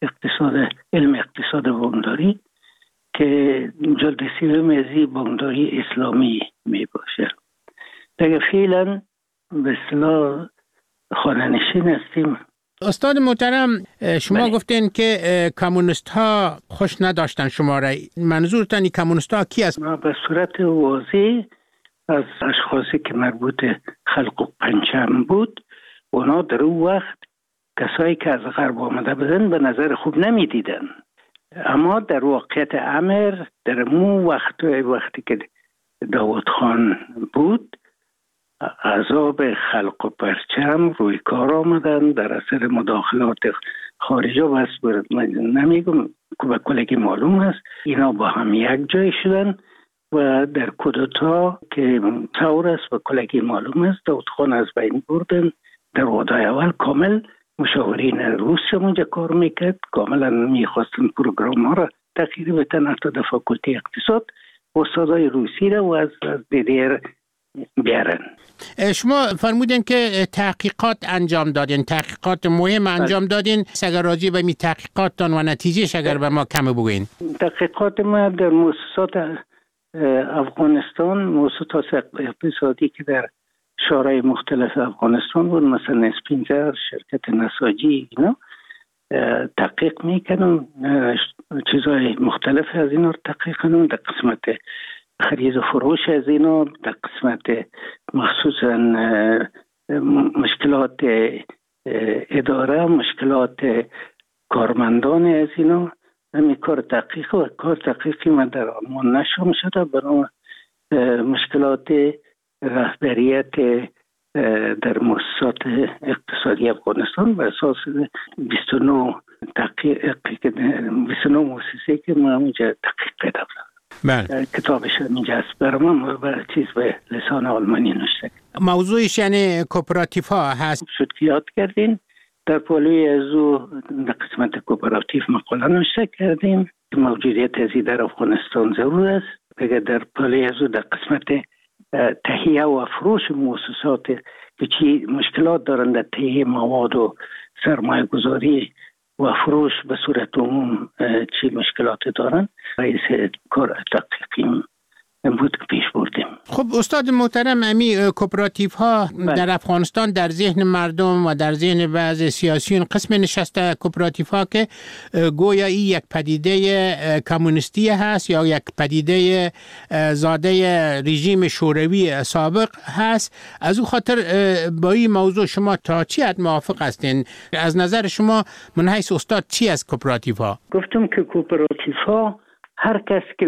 علم اقتصاد بانکداری که جلد 3 بانکداری اسلامی می باشه. دیگه فعلا به اصطلاح خانه‌نشین هستیم. استاد محترم، شما گفتین که کمونیست ها خوش نداشتن شما را. منظورتان کمونیست ها کی است؟ به صورت واضح از اشخاصی که مربوط خلق پنجم بود، اونا در اون وقت کسایی که از غرب آمده بودن به نظر خوب نمی دیدن. اما در واقعیت امر در مو وقتی که داود خان بود، عذاب خلق و پرچم روی کار آمدن در اثر مداخلات خارجی بس من نمیگم که به کلگی معلوم است. اینا با هم یک جای شدن و در کودتا که ثور است و کلگی معلوم است داود خان از بین بردن. در وضع اول کامل مشاورین روس اونجا کار میکرد، کاملا میخواستن پروگرام ها را تغییر بدن، حتی در فاکولته اقتصاد استادای روسی را و از دیدیر بیارن. شما فرمودین که تحقیقات انجام دادین، تحقیقات مهم انجام دادین. اگر راجع به می تحقیقاتتان و نتیجهش اگر به ما کم بگوین. تحقیقات ما در مؤسسات افغانستان، مؤسسات اقتصادی که در شورای مختلف افغانستان بود، مثلا اسپینزر، شرکت نساجی، اینا تحقیق میکنم، چیزهای مختلف از اینا رو تحقیق کنم. در قسمت خرید و فروش از اینا، در قسمت مخصوصا مشکلات اداره، مشکلات کارمندان از اینا، همین کار تحقیق و کار تحقیقی من در آلمان نشم شده. برای مشکلات رهبریت در مؤسسات اقتصادی افغانستان بر اساس 29 مؤسسه که ما اونجا تحقیق کردم. بله. کتابش اینجا است. برای من چیز به لسان آلمانی نوشته. موضوعش یعنی کوپراتیف ها هست. شد که یاد کردین. در پالوی از او در قسمت کوپراتیف مقاله نوشته کردیم. موجودیت ازی در افغانستان ضرور است. اگر در پالوی از او در قسمت تهیه و فروش مؤسسات که چی مشکلات دارن در تهیه مواد و سرمایه گذاری و فروش به صورت عموم چی مشکلات دارن، رئیس کار تحقیقی بود که پیش بردیم. خب استاد محترم، امی کوپراتیف ها در افغانستان در ذهن مردم و در ذهن بعض سیاسیون قسم نشسته کوپراتیف ها که گویا این یک پدیده کمونیستی هست یا یک پدیده زاده رژیم شوروی سابق هست. از او خاطر با این موضوع شما تا چی حد موافق هستین؟ از نظر شما من حیث استاد چی از کوپراتیف ها؟ گفتم که کوپراتیف ها هر کس که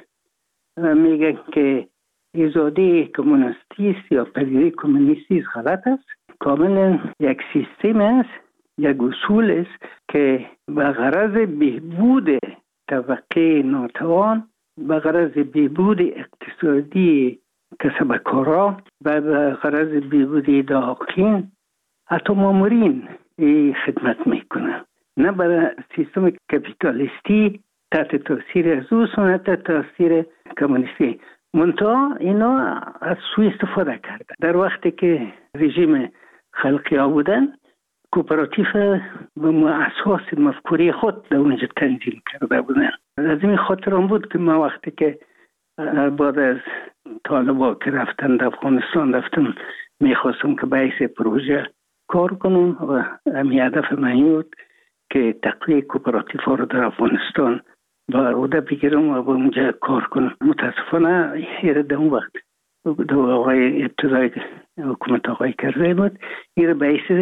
میگن که ایجاده کمونیستی است یا پدیده کمونیستی است غلط است. کاملا یک سیستم است، یک اصول است که به غرض بهبود طبقه ناتوان، به غرض بهبود اقتصادی کسبکارا و به غرض بهبود داخلین حتی مامورین خدمت میکنه، نه برای سیستم کپیتالیستی تحت تاثیر از او سنت تاثیر کمونیستی. منتها اینا از سوی استفاده کردن. در وقتی که رژیم خلقی ها بودن، کوپراتیف به اساس مفکوری خود در اونجا تنظیم کرده بودن. از این خاطر هم بود که ما وقتی که بعد از طالبا که رفتن در افغانستان رفتم، میخواستم که باعث پروژه کار کنم و همین هدف من بود که تقویه کوپراتیف ها رو در افغانستان با عهده بگیرم و با اونجا کار کنم. متاسفانه یه در اون وقت دو آقای ابتدای حکومت آقای کرزی بود، این باعث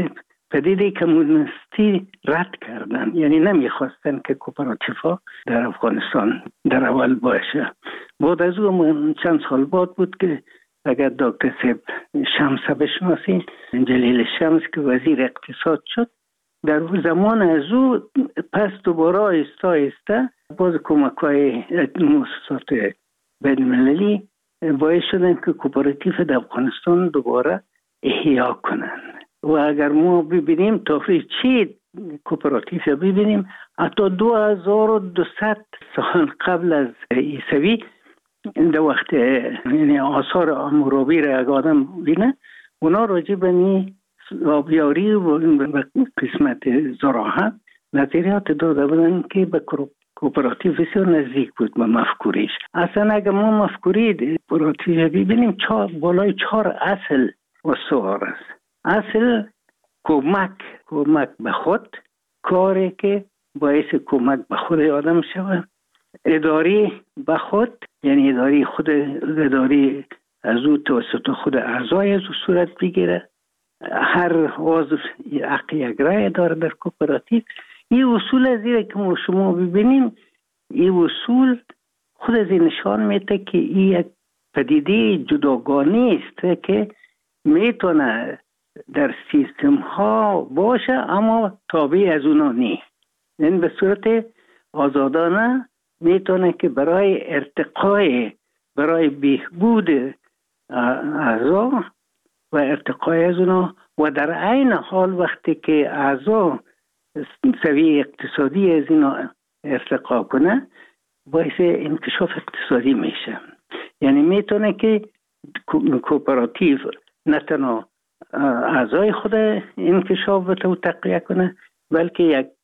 پدیده کمونیستی رد کردن، یعنی نمیخواستن که کوپراتیفا در افغانستان در اول باشه. بعد از اون چند سال بعد بود که اگر دکتر صاحب شمس بشناسین، جلیل شمس که وزیر اقتصاد شد، در زمان از او پس دوباره آهسته باز کمک‌های مؤسسات بین‌المللی باعث شدن که کوپراتیف در افغانستان دوباره احیا کنن. و اگر ما ببینیم تفریح چی کوپراتیف ببینیم، حتی 2200 سال قبل از عیسوی در وقت یعنی آثار حمورابی را اگر آدم بینه، اونا راجع به آبیاری و قسمت زراعت نظریات داده بودن که به کوپراتیو بسیار نزدیک بود به مفکوریش. اصلا اگر ما مفکوری کوپراتیو ببینیم بالای 4 اصل استوار است. اصل کمک به خود، کاری که باعث کمک به خود آدم شود. اداری به خود، یعنی اداری از او توسط خود اعضای از او صورت بگیره. هر عضو حق یک رای داره در کوپراتیو. این اصول از این که ما شما ببینیم، این اصول خود از این نشان میده که این یک پدیده جداگانه است که میتونه در سیستم ها باشه اما تابع از اونا نیست. یعنی به صورت آزادانه میتونه که برای ارتقای، برای بهبود اعضا و ارتقای از اونا و در عین حال وقتی که اعضا سویه اقتصادی از اینا ارتقا کنه باعث انکشاف اقتصادی میشه. یعنی میتونه که کوپراتیو نه تنها اعضای خود انکشاف بده و تقویه کنه، بلکه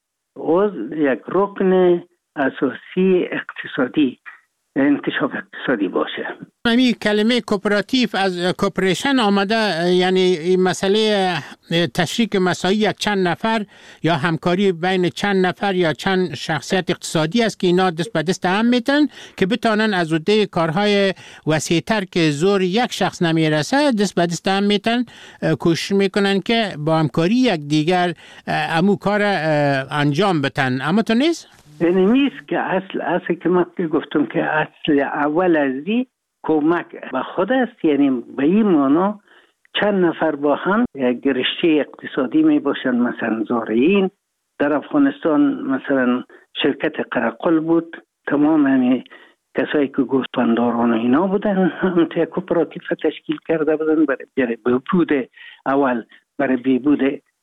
یک رکن اساسی اقتصادی، انکشاف اقتصادی باشه. همین کلمه کوپراتیو از کوپریشن آمده، یعنی این مسئله تشریک مساعی یک چند نفر یا همکاری بین چند نفر یا چند شخصیت اقتصادی است که اینا دست به دست هم میتن که بتانن از عهده کارهای وسیع‌تر که زور یک شخص نمیرسه دست به دست هم میتن، کوشش میکنن که با همکاری یک دیگر امو کار انجام بدن. اما تو نیست؟ نیست که اصل که من گفتم که اصل اول از دی کمک به خود است. یعنی به این معنا چند نفر با هم یک رشته اقتصادی می باشند. مثلا زارعین در افغانستان، مثلا شرکت قرقل بود، تمام همی کسایی که گوسفنداران اینا بودن هم تا کوپراتیو تشکیل کرده بودن برای بهبود اول، برای بهبود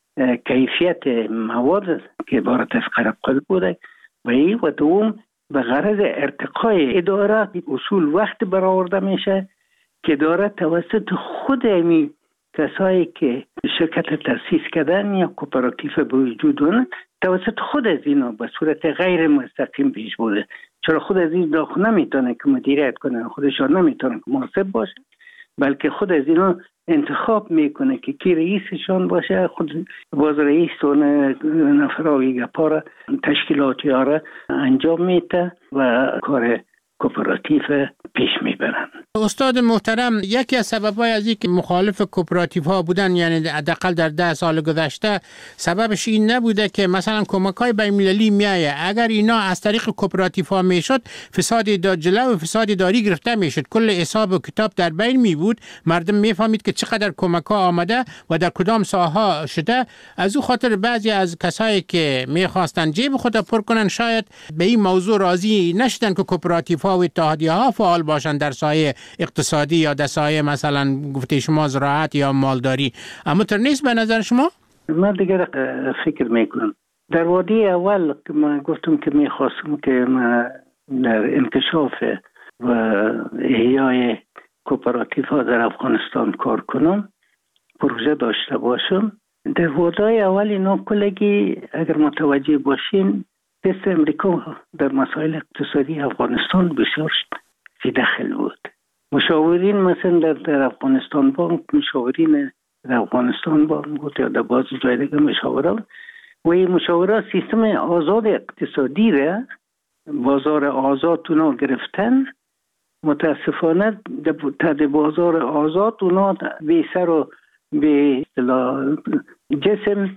کیفیت مواد که عبارت از قرقل بوده و دوم به غرض ارتقای اداره. اصول وقت برآورده میشه که اداره توسط خود امی کسایی که شرکت تأسیس کردن یا کوپراتیو به وجود اون توسط خود از اینا به صورت غیر مستقیم پیش بوده. چرا خود از این داخل نمیتونه که مدیریت کنه، خودشان نمیتونه که محاسب باشه، بلکه خود از اینا انتخاب میکنه که کی رئیسشان باشه. خود باز رئیس و نفراوی گپارا تشکیلاتی ها را انجام میده و کار کوپراتیو پیش میبرن. استاد محترم، یکی از سبب‌های از اینکه مخالف کوپراتیو ها بودن، یعنی حداقل در 10 سال گذشته، سببش این نبوده که مثلا کمک‌های بین‌المللی میایه، اگر اینا از طریق کوپراتیو ها میشد فساد جلو و فساد اداری گرفته میشد، کل حساب و کتاب در بین می بود، مردم میفهمید که چقدر کمک‌ها آمده و در کدام ساحه شده. از او خاطر بعضی از کسایی که میخواستن جیب خود پر کنن شاید به این موضوع راضی نشدن که کوپراتیو ها و اتحادیه ها فعال باشن در سایه اقتصادی یا در سایه مثلا گفته شما زراعت یا مالداری. اما تر نیست به نظر شما؟ من دیگر فکر میکنم در وادی اول که من گفتم که میخواستم که من در انکشاف و احیای کوپراتیو ها در افغانستان کار کنم، پروژه داشته باشم. در وادی اول اینا کلگی اگر متوجه باشین دست امریکا در مسائل اقتصادی افغانستان بسیار فی داخل بود. مشاورین مثلا در افغانستان بانک، مشاورین در افغانستان بانک یا در بعض جای دیگه مشاوران و این مشاوران سیستم آزاد اقتصادی را، بازار آزاد اونا گرفتن. متاسفانه در بازار آزاد اونا به سر و به جسم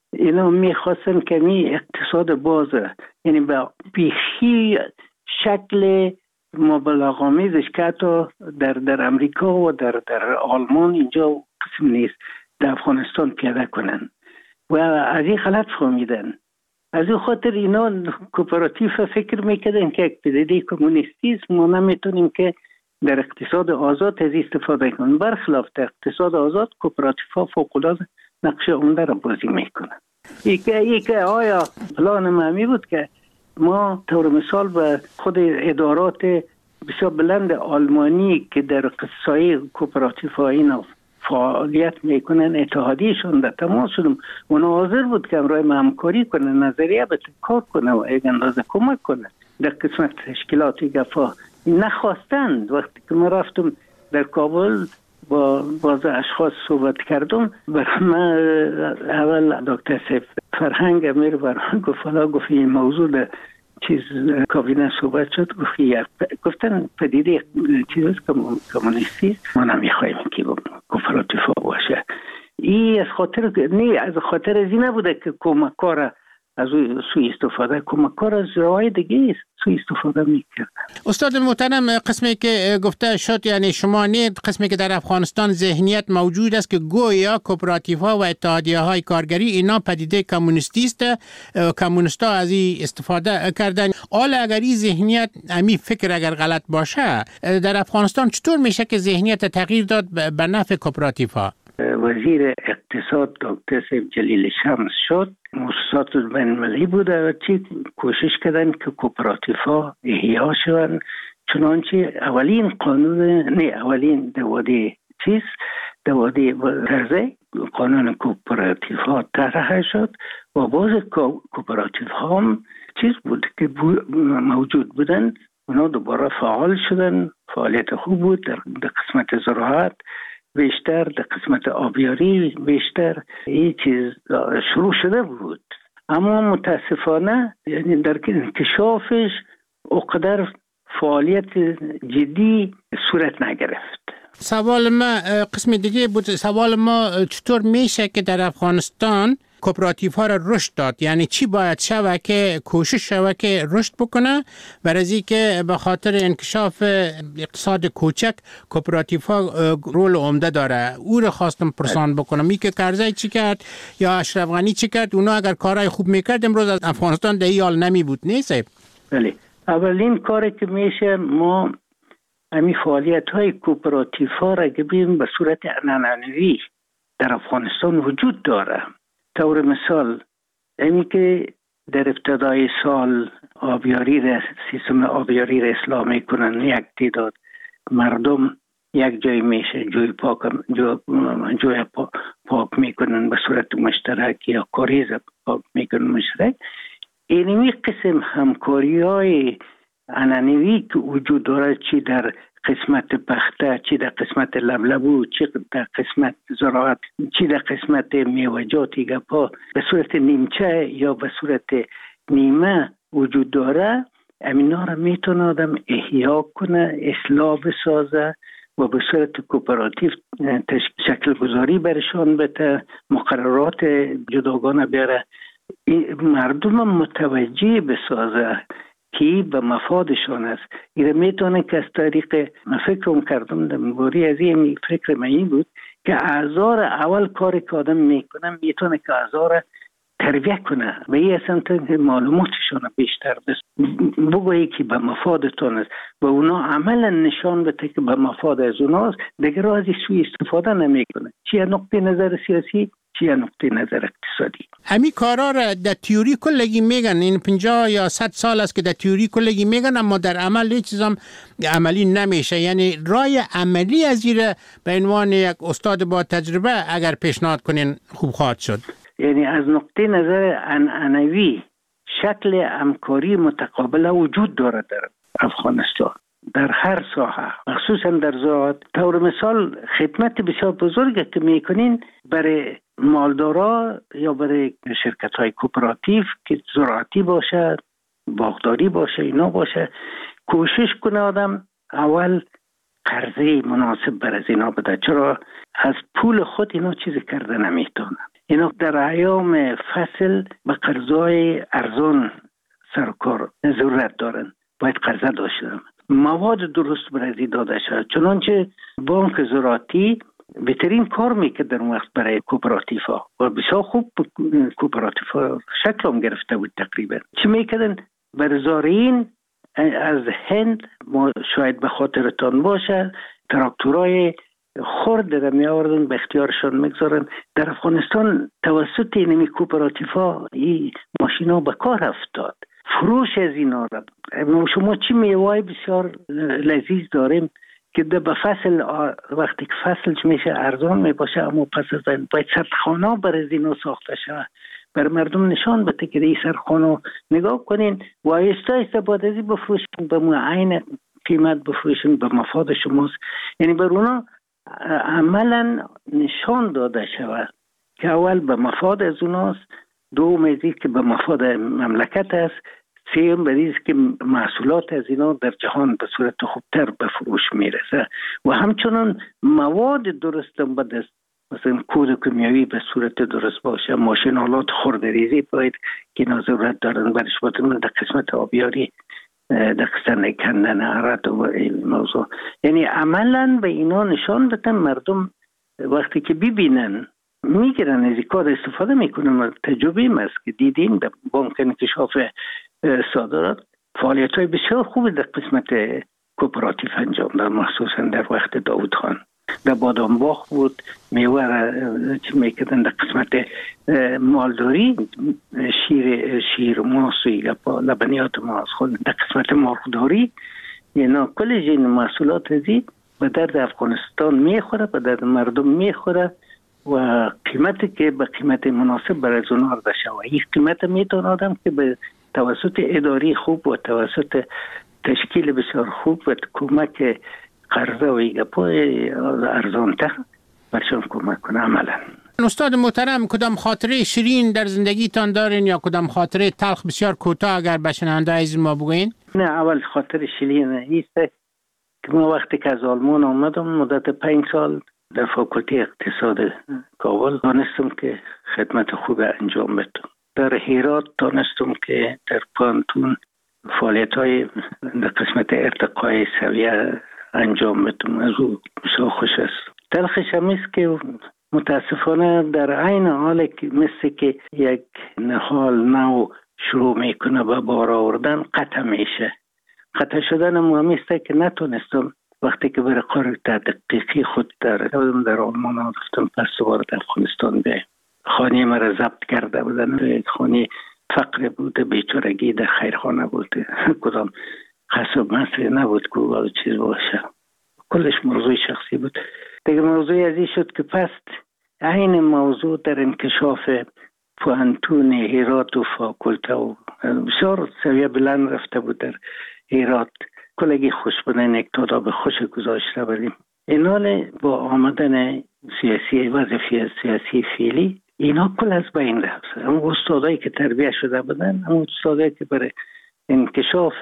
اینا میخواستن که اقتصاد بازه، یعنی با بیخی شکل مبالغه‌آمیزش که حتی در امریکا و در آلمان اینجا قسم نیست در افغانستان پیاده کنن و از این غلط فهمیدن. از این خاطر اینا کوپراتیو فکر میکردن که یک پدیده کمونیستی است، ما نمیتونیم که در اقتصاد آزاد از استفاده کنیم. برخلاف در اقتصاد آزاد کوپراتیو ها فوق‌العاده نقش عمده را بازی میکنن. یک آیا پلان ما بود که ما طور مثال به خود ادارات بسیار بلند آلمانی که در سایه کوپراتیو ها اینا فعالیت میکنن اتحادیشون در تماس شدم، اونا حاضر بود که امروی ما همکاری کنه، نظریه به کار کنه و یک اندازه کمک کنه در قسمت تشکیلاتی گفا. نخواستند. وقتی که ما رفتم در کابل با بعض اشخاص صحبت کردم، برای من اول دکتر سیف فرهنگ امیر برای گفت این موضوع در چیز کابینه صحبت شد، گفتن پدیده چیز کمونیستی ما نمیخوایم که کوپراتیو باشه. این از خاطر نه، از خاطر از این نبوده که کمکار از سوی استفاده، کمکار از راه دیگه است سوی استفاده میکرد. استاد محترم، قسمی که گفته شد یعنی شما نه، قسمی که در افغانستان ذهنیت موجود است که گویا کوپراتیو ها و اتحادیه های کارگری اینا پدیده کمونیستی است، کمونیستا از این استفاده کردن. حالا اگر این ذهنیت امی فکر اگر غلط باشه، در افغانستان چطور میشه که ذهنیت تغییر داد به نفع کوپراتیو ها؟ وزیر اقتصاد دکتر سیف جلیل شمس شد، مؤسسات بین‌المللی بوده و چی کوشش کردن که کوپراتیو ها احیا شوند. چنانچه اولین قانون اولین دواده ترزه قانون کوپراتیو ها طرح شد و باز کوپراتیو ها هم چیز بود که موجود بودن، اونا دوباره فعال شدن، فعالیت خوب بود در قسمت زراعت بیشتر، در قسمت آبیاری بیشتر این چیز شروع شده بود، اما متاسفانه یعنی در انکشافش اقدر فعالیت جدی صورت نگرفت. سوال ما قسم دیگه بود. سوال ما چطور میشه که در افغانستان کوپراتیو ها را رشد داد؟ یعنی چی باید شوه که کوشش شوه که رشد بکنه؟ برای که به خاطر انکشاف اقتصاد کوچک کوپراتیو ها رول عمده داره. او را خواستم پرسان بکنم، می که کرزی چی کرد یا اشرف غنی چی کرد، اونا اگر کارهای خوب میکرد امروز از افغانستان در این حال نمی بود. نیست؟ بله، اولین کاری که میشه ما همین فعالیت های کوپراتیو ها را که ببینیم به صورت عنعنوی در افغانستان وجود داره. طور مثال اینی که در ابتدای سال سیستم آبیاری را اصلاح میکنن، یک تعداد مردم یک جای میشه جوی پاک میکنن به صورت مشترک یا کاریز پاک میکنن مشترک. اینمی قسم همکاری های عنعنوی که وجود داره، چی در قسمت پخته، چی در قسمت لبلبو، چی در قسمت زراعت، چی در قسمت میوه‌جاتی گپا، به صورت نیمچه یا به صورت نیمه وجود داره، امینا را میتونه آدم احیا کنه، اصلاح بسازه و به صورت کوپراتیو شکل گذاری برشان بده، مقررات جداگانه بیاره، مردم متوجه بسازه که به مفادشان است. این میتونه که از طریق فکرم کردم در مباری از این فکر من بود که اعضا اول کاری که آدم میکنه میتونه که اعضا را تربیه کنه و این اصلا که معلوماتشان بیشتر بگویی که به مفادتان است و اونا عملا نشان بده که به مفاد از اوناست، دیگر از سوی استفاده نمیکنه، چی نقطه نظر سیاسی چی نقطه نظر اقتصادی. همین کارا را در تئوری کلگی میگن، این 50 یا 100 سال است که در تئوری کلگی میگن، اما در عمل هیچ چیزام عملی نمیشه. یعنی راه عملی از این به عنوان یک استاد با تجربه اگر پیشنهاد کنین خوب خواهد شد. یعنی از نقطه نظر عنعنوی شکل همکاری متقابل وجود داره در افغانستان در هر ساحه، مخصوصا در زراعت. طور مثال خدمت بسیار بزرگی که میکنین برای مالدارا یا برای شرکت های کوپراتیو که زراعتی باشه، باغداری باشه، اینا باشه، کوشش کنه آدم اول قرضه مناسب بر از اینا بده، چرا از پول خود اینا چیزی کرده نمیتونه. اینا در ایام فصل به قرضای ارزان سرکار ضرورت دارن، باید قرضه داشته باشند. مواد درست برای داده شد. چنانچه بانک زراعتی بهترین کار میکرد در اون وقت برای کوپراتیف ها و بسیار خوب کوپراتیف ها شکل هم گرفته بود. تقریبا چی میکردن؟ بر زارعین از هند، ما شاید به خاطرتان باشه، تراکتورهای خرد در می آوردن به اختیارشان میگذارن. در افغانستان توسط اینمی کوپراتیف ها این ماشین ها به کار افتاد. فروش از اینا را شما چی میوه بسیار لذیذ داریم که به فصل، وقتی که فصل میشه ارزان میباشه، اما پس از این باید سردخانه برای اینا ساخته شود، بر مردم نشان بده که این سردخانه نگاه کنین و آیسته آیسته بعد از این بفروشین، به معین قیمت بفروشین، به مفاد شماست. یعنی بر اونا عملا نشان داده شود که اول به مفاد از اوناست، دوم از این که به مفاد مملکت است، سوم بریز که محصولات از اینا در جهان به صورت خوبتر به فروش میرسه و همچنان مواد درست هم به دست، مثلا کود کیمیایی به صورت درست باشه، ماشین آلات خردریزی باید که اینا ضرورت دارن برش باید در قسمت آبیاری در قسمت کندن عرد و این موضوع. یعنی عملا به اینا نشان بدن، مردم وقتی که ببینن میگیرن از این کار استفاده میکنن. تجربه است که دیدیم در بانک انکشاف صادرات فعالیت های بسیار خوبی در قسمت کوپراتیف انجام داد، مخصوصا در وقت داوود خان. در بادام باغ بود، میوه را چی میکردن در قسمت مالداری، شیر ماست و لبنیات ماست خود در قسمت مرغداری. اینا کل جین محصولات ازی به درد افغانستان میخوره، به درد مردم میخوره و قیمتی که به قیمت مناسب برای اونها رده شود. این قیمت میتونه آدم که به توسط اداری خوب و توسط تشکیل بسیار خوب و کمک قرضه و ایگپای ارزانتر برشان کمک کنه عملا. استاد محترم، کدام خاطره شیرین در زندگیتان دارین یا کدام خاطره تلخ بسیار کوتاه اگر به شنونده عزیز ما بگوین؟ نه، اول خاطر شیرین ایست که ما وقتی که از آلمان آمدم مدت 5 سال در فاکولته اقتصاد کابل دانستم که خدمت خوب انجام بدم. در هرات دانستم که در پانتون فعالیت های در قسمت ارتقای سویه انجام بدم. از او بسیار خوش است. تلخش هم است که متاسفانه در عین حال که مثل که یک نهال نو شروع میکنه به بار آوردن قطع میشه. قطع شدن هم است که نتونستم وقتی که برای کار تحقیقی خود در آلمان رفتم، پس دوباره در افغانستان بیایم. خانه مرا ضبط کرده بودن، خانه فقر بوده، بیچارگی در خیرخانه بوده، کدام قصب مسئله نبود که او چیز باشه. کلش موضوع شخصی بود. دیگه موضوع ازی شد که پس این موضوع در انکشاف پوانتون هرات و فاکولته و بسیار سویه بلند رفته بود در هرات. کلگی خوش بودن، یک تاداب خوش گذاشته بودیم. اینال با آمدن سیاسی وظیفه سیاسی فعلی اینا کل از بین رفت. اما استادایی که تربیه شده بودن، اما استادایی که برای انکشاف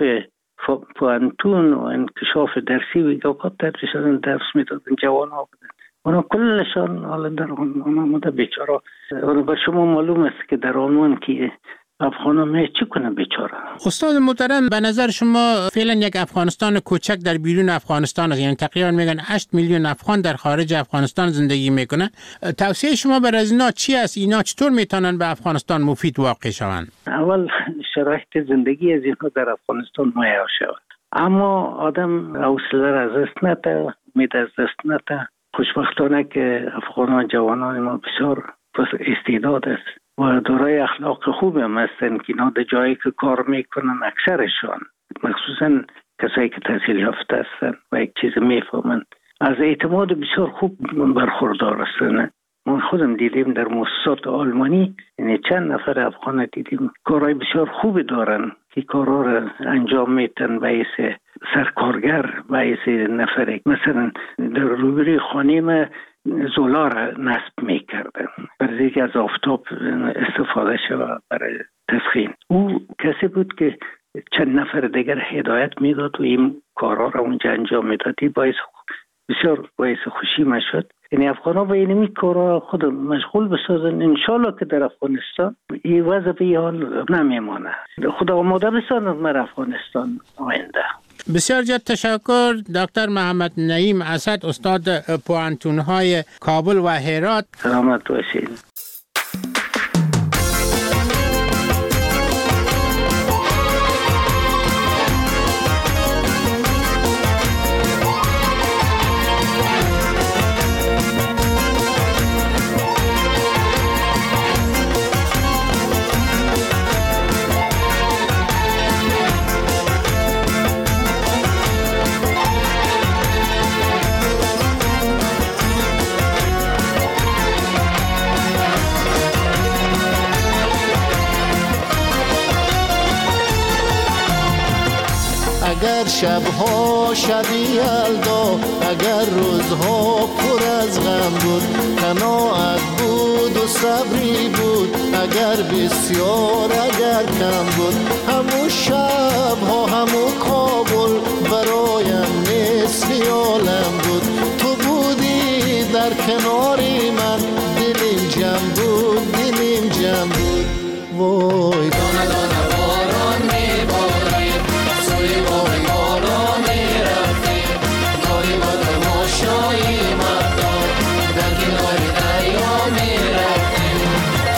پوانتون و انکشاف درسی و اوقات تدریس شدن، درس میدادن، جوان ها بودن. اونا کلشان حالا در آلمان آمده بیچاره. اونا بر شما معلوم است که در آلمان که افغان هم چی کنه بیچاره. استاد محترم، به نظر شما فعلا یک افغانستان کوچک در بیرون افغانستان است، یعنی تقریبا میگن 8 میلیون افغان در خارج افغانستان زندگی میکنه. توصیه شما برای اینا چی است؟ اینا چطور میتونن به افغانستان مفید واقع شوند؟ اول شرایط زندگی از اینها در افغانستان مهیا شود، اما آدم حوصله را از دست نده، امید از دست نده. خوشبختانه که افغانان جوانان ما بسیار استعداد است و دارای اخلاق خوبی هم هستند که اینا در جایی که کار میکنن اکثرشان، مخصوصا کسایی که تحصیل یافته هستند و یک چیز میفهمند، از اعتماد بسیار خوب برخوردار هستند. ما خودم دیدیم در مؤسسات آلمانی، یعنی چند نفر افغان دیدیم کارهای بسیار خوبی دارن که کارها را انجام میتن باعث سرکارگر، باعث نفر. مثلا در روبروی خانه ما زولار نصب میکردن برای اینکه از آفتاب استفاده شود برای تسخین. او کسی بود که چند نفر دیگر هدایت میداد و این کارها را اونجا انجام میداد. باعث بسیار باعث خوشی ما شد. یعنی افغان‌ها به اینمی کارا خود مشغول بسازن، انشالله که در افغانستان این وضع به این حال نمیمانه. خدا آماده بسازند مر افغانستان آینده. بسیار زیاد تشکر دکتر محمد نعیم اسد، استاد پوهنتون‌های کابل و هرات. سلامت باشید. اگر شبها شبی یلدا، اگر روزها پر از غم بود، قناعت بود و صبری بود، اگر بسیار اگر کم بود، همون شبها همون کابل برایم مثل عالم بود. تو بودی در کناری من، دلیم جمع بود، دلیم جمع بود. وای دانه دانه باران میبارید، سوی باغ بالا میرفتیم، گاهی با تماشای مردم در کنار دریا میرفتیم.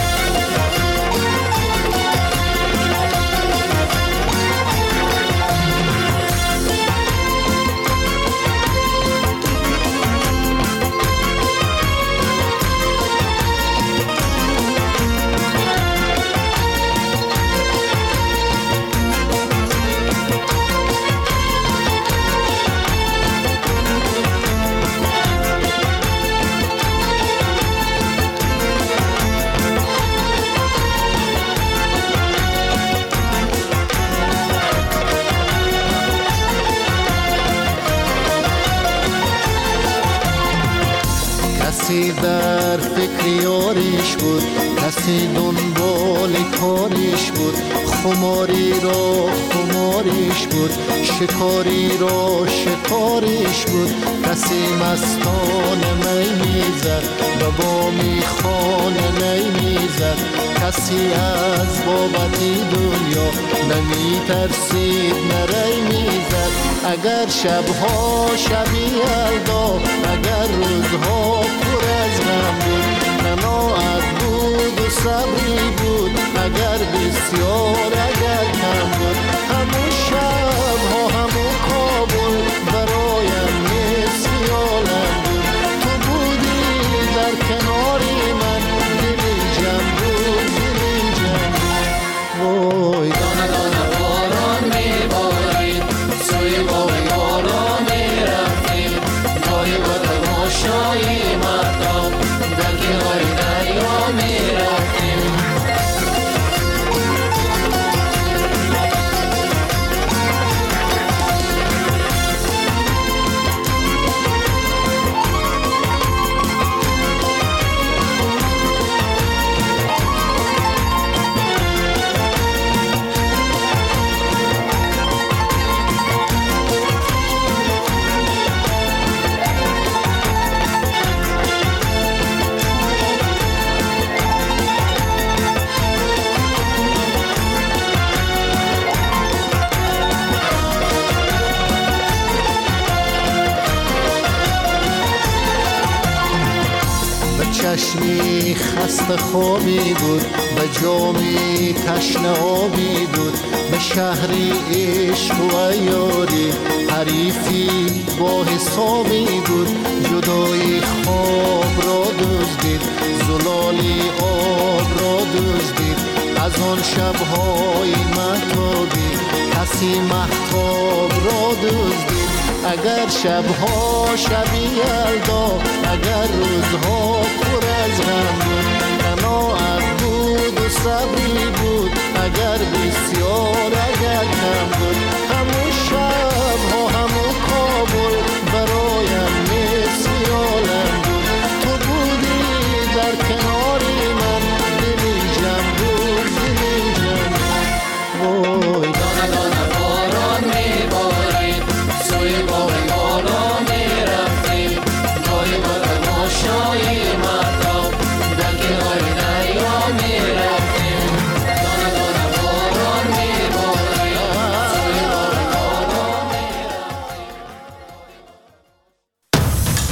کسی در فکر یاریش بود، کسی دنبال کاریش بود، خماری را خماریش بود، شکاری را شکاریش بود. کسی مستانه می میزد، به بامی خانه نی میزد، کسی از بابتی دنیا نمی ترسید نری میزد. اگر شبها شبی یلدا، اگر روزها پر از غم بود، قناعت بود و صبری بود، اگر بسیار اگر کم بود، همون شبها همون کابل برایم مثل عالم بود. تو بودی در کناری من، دلی جمع بود، دلی جمع بود. وای دانه دانه باران میبارید، سوی باغ بالا میرفتیم، گاهی با تماشای مردم در کنار دریا میرفتیم. چشمی خسته خوابی بود، به جامی تشنه آبی بود، به شهری عشق و یاری حریفی با حسابی بود. جدای خواب را دزدید، زلالی آب را دزدید، از آن شبهای مهتابی کسی مهتاب را دزدید. اگر شبها شبی یلدا، اگر روزها پر از غم بود، قناعت بود و صبر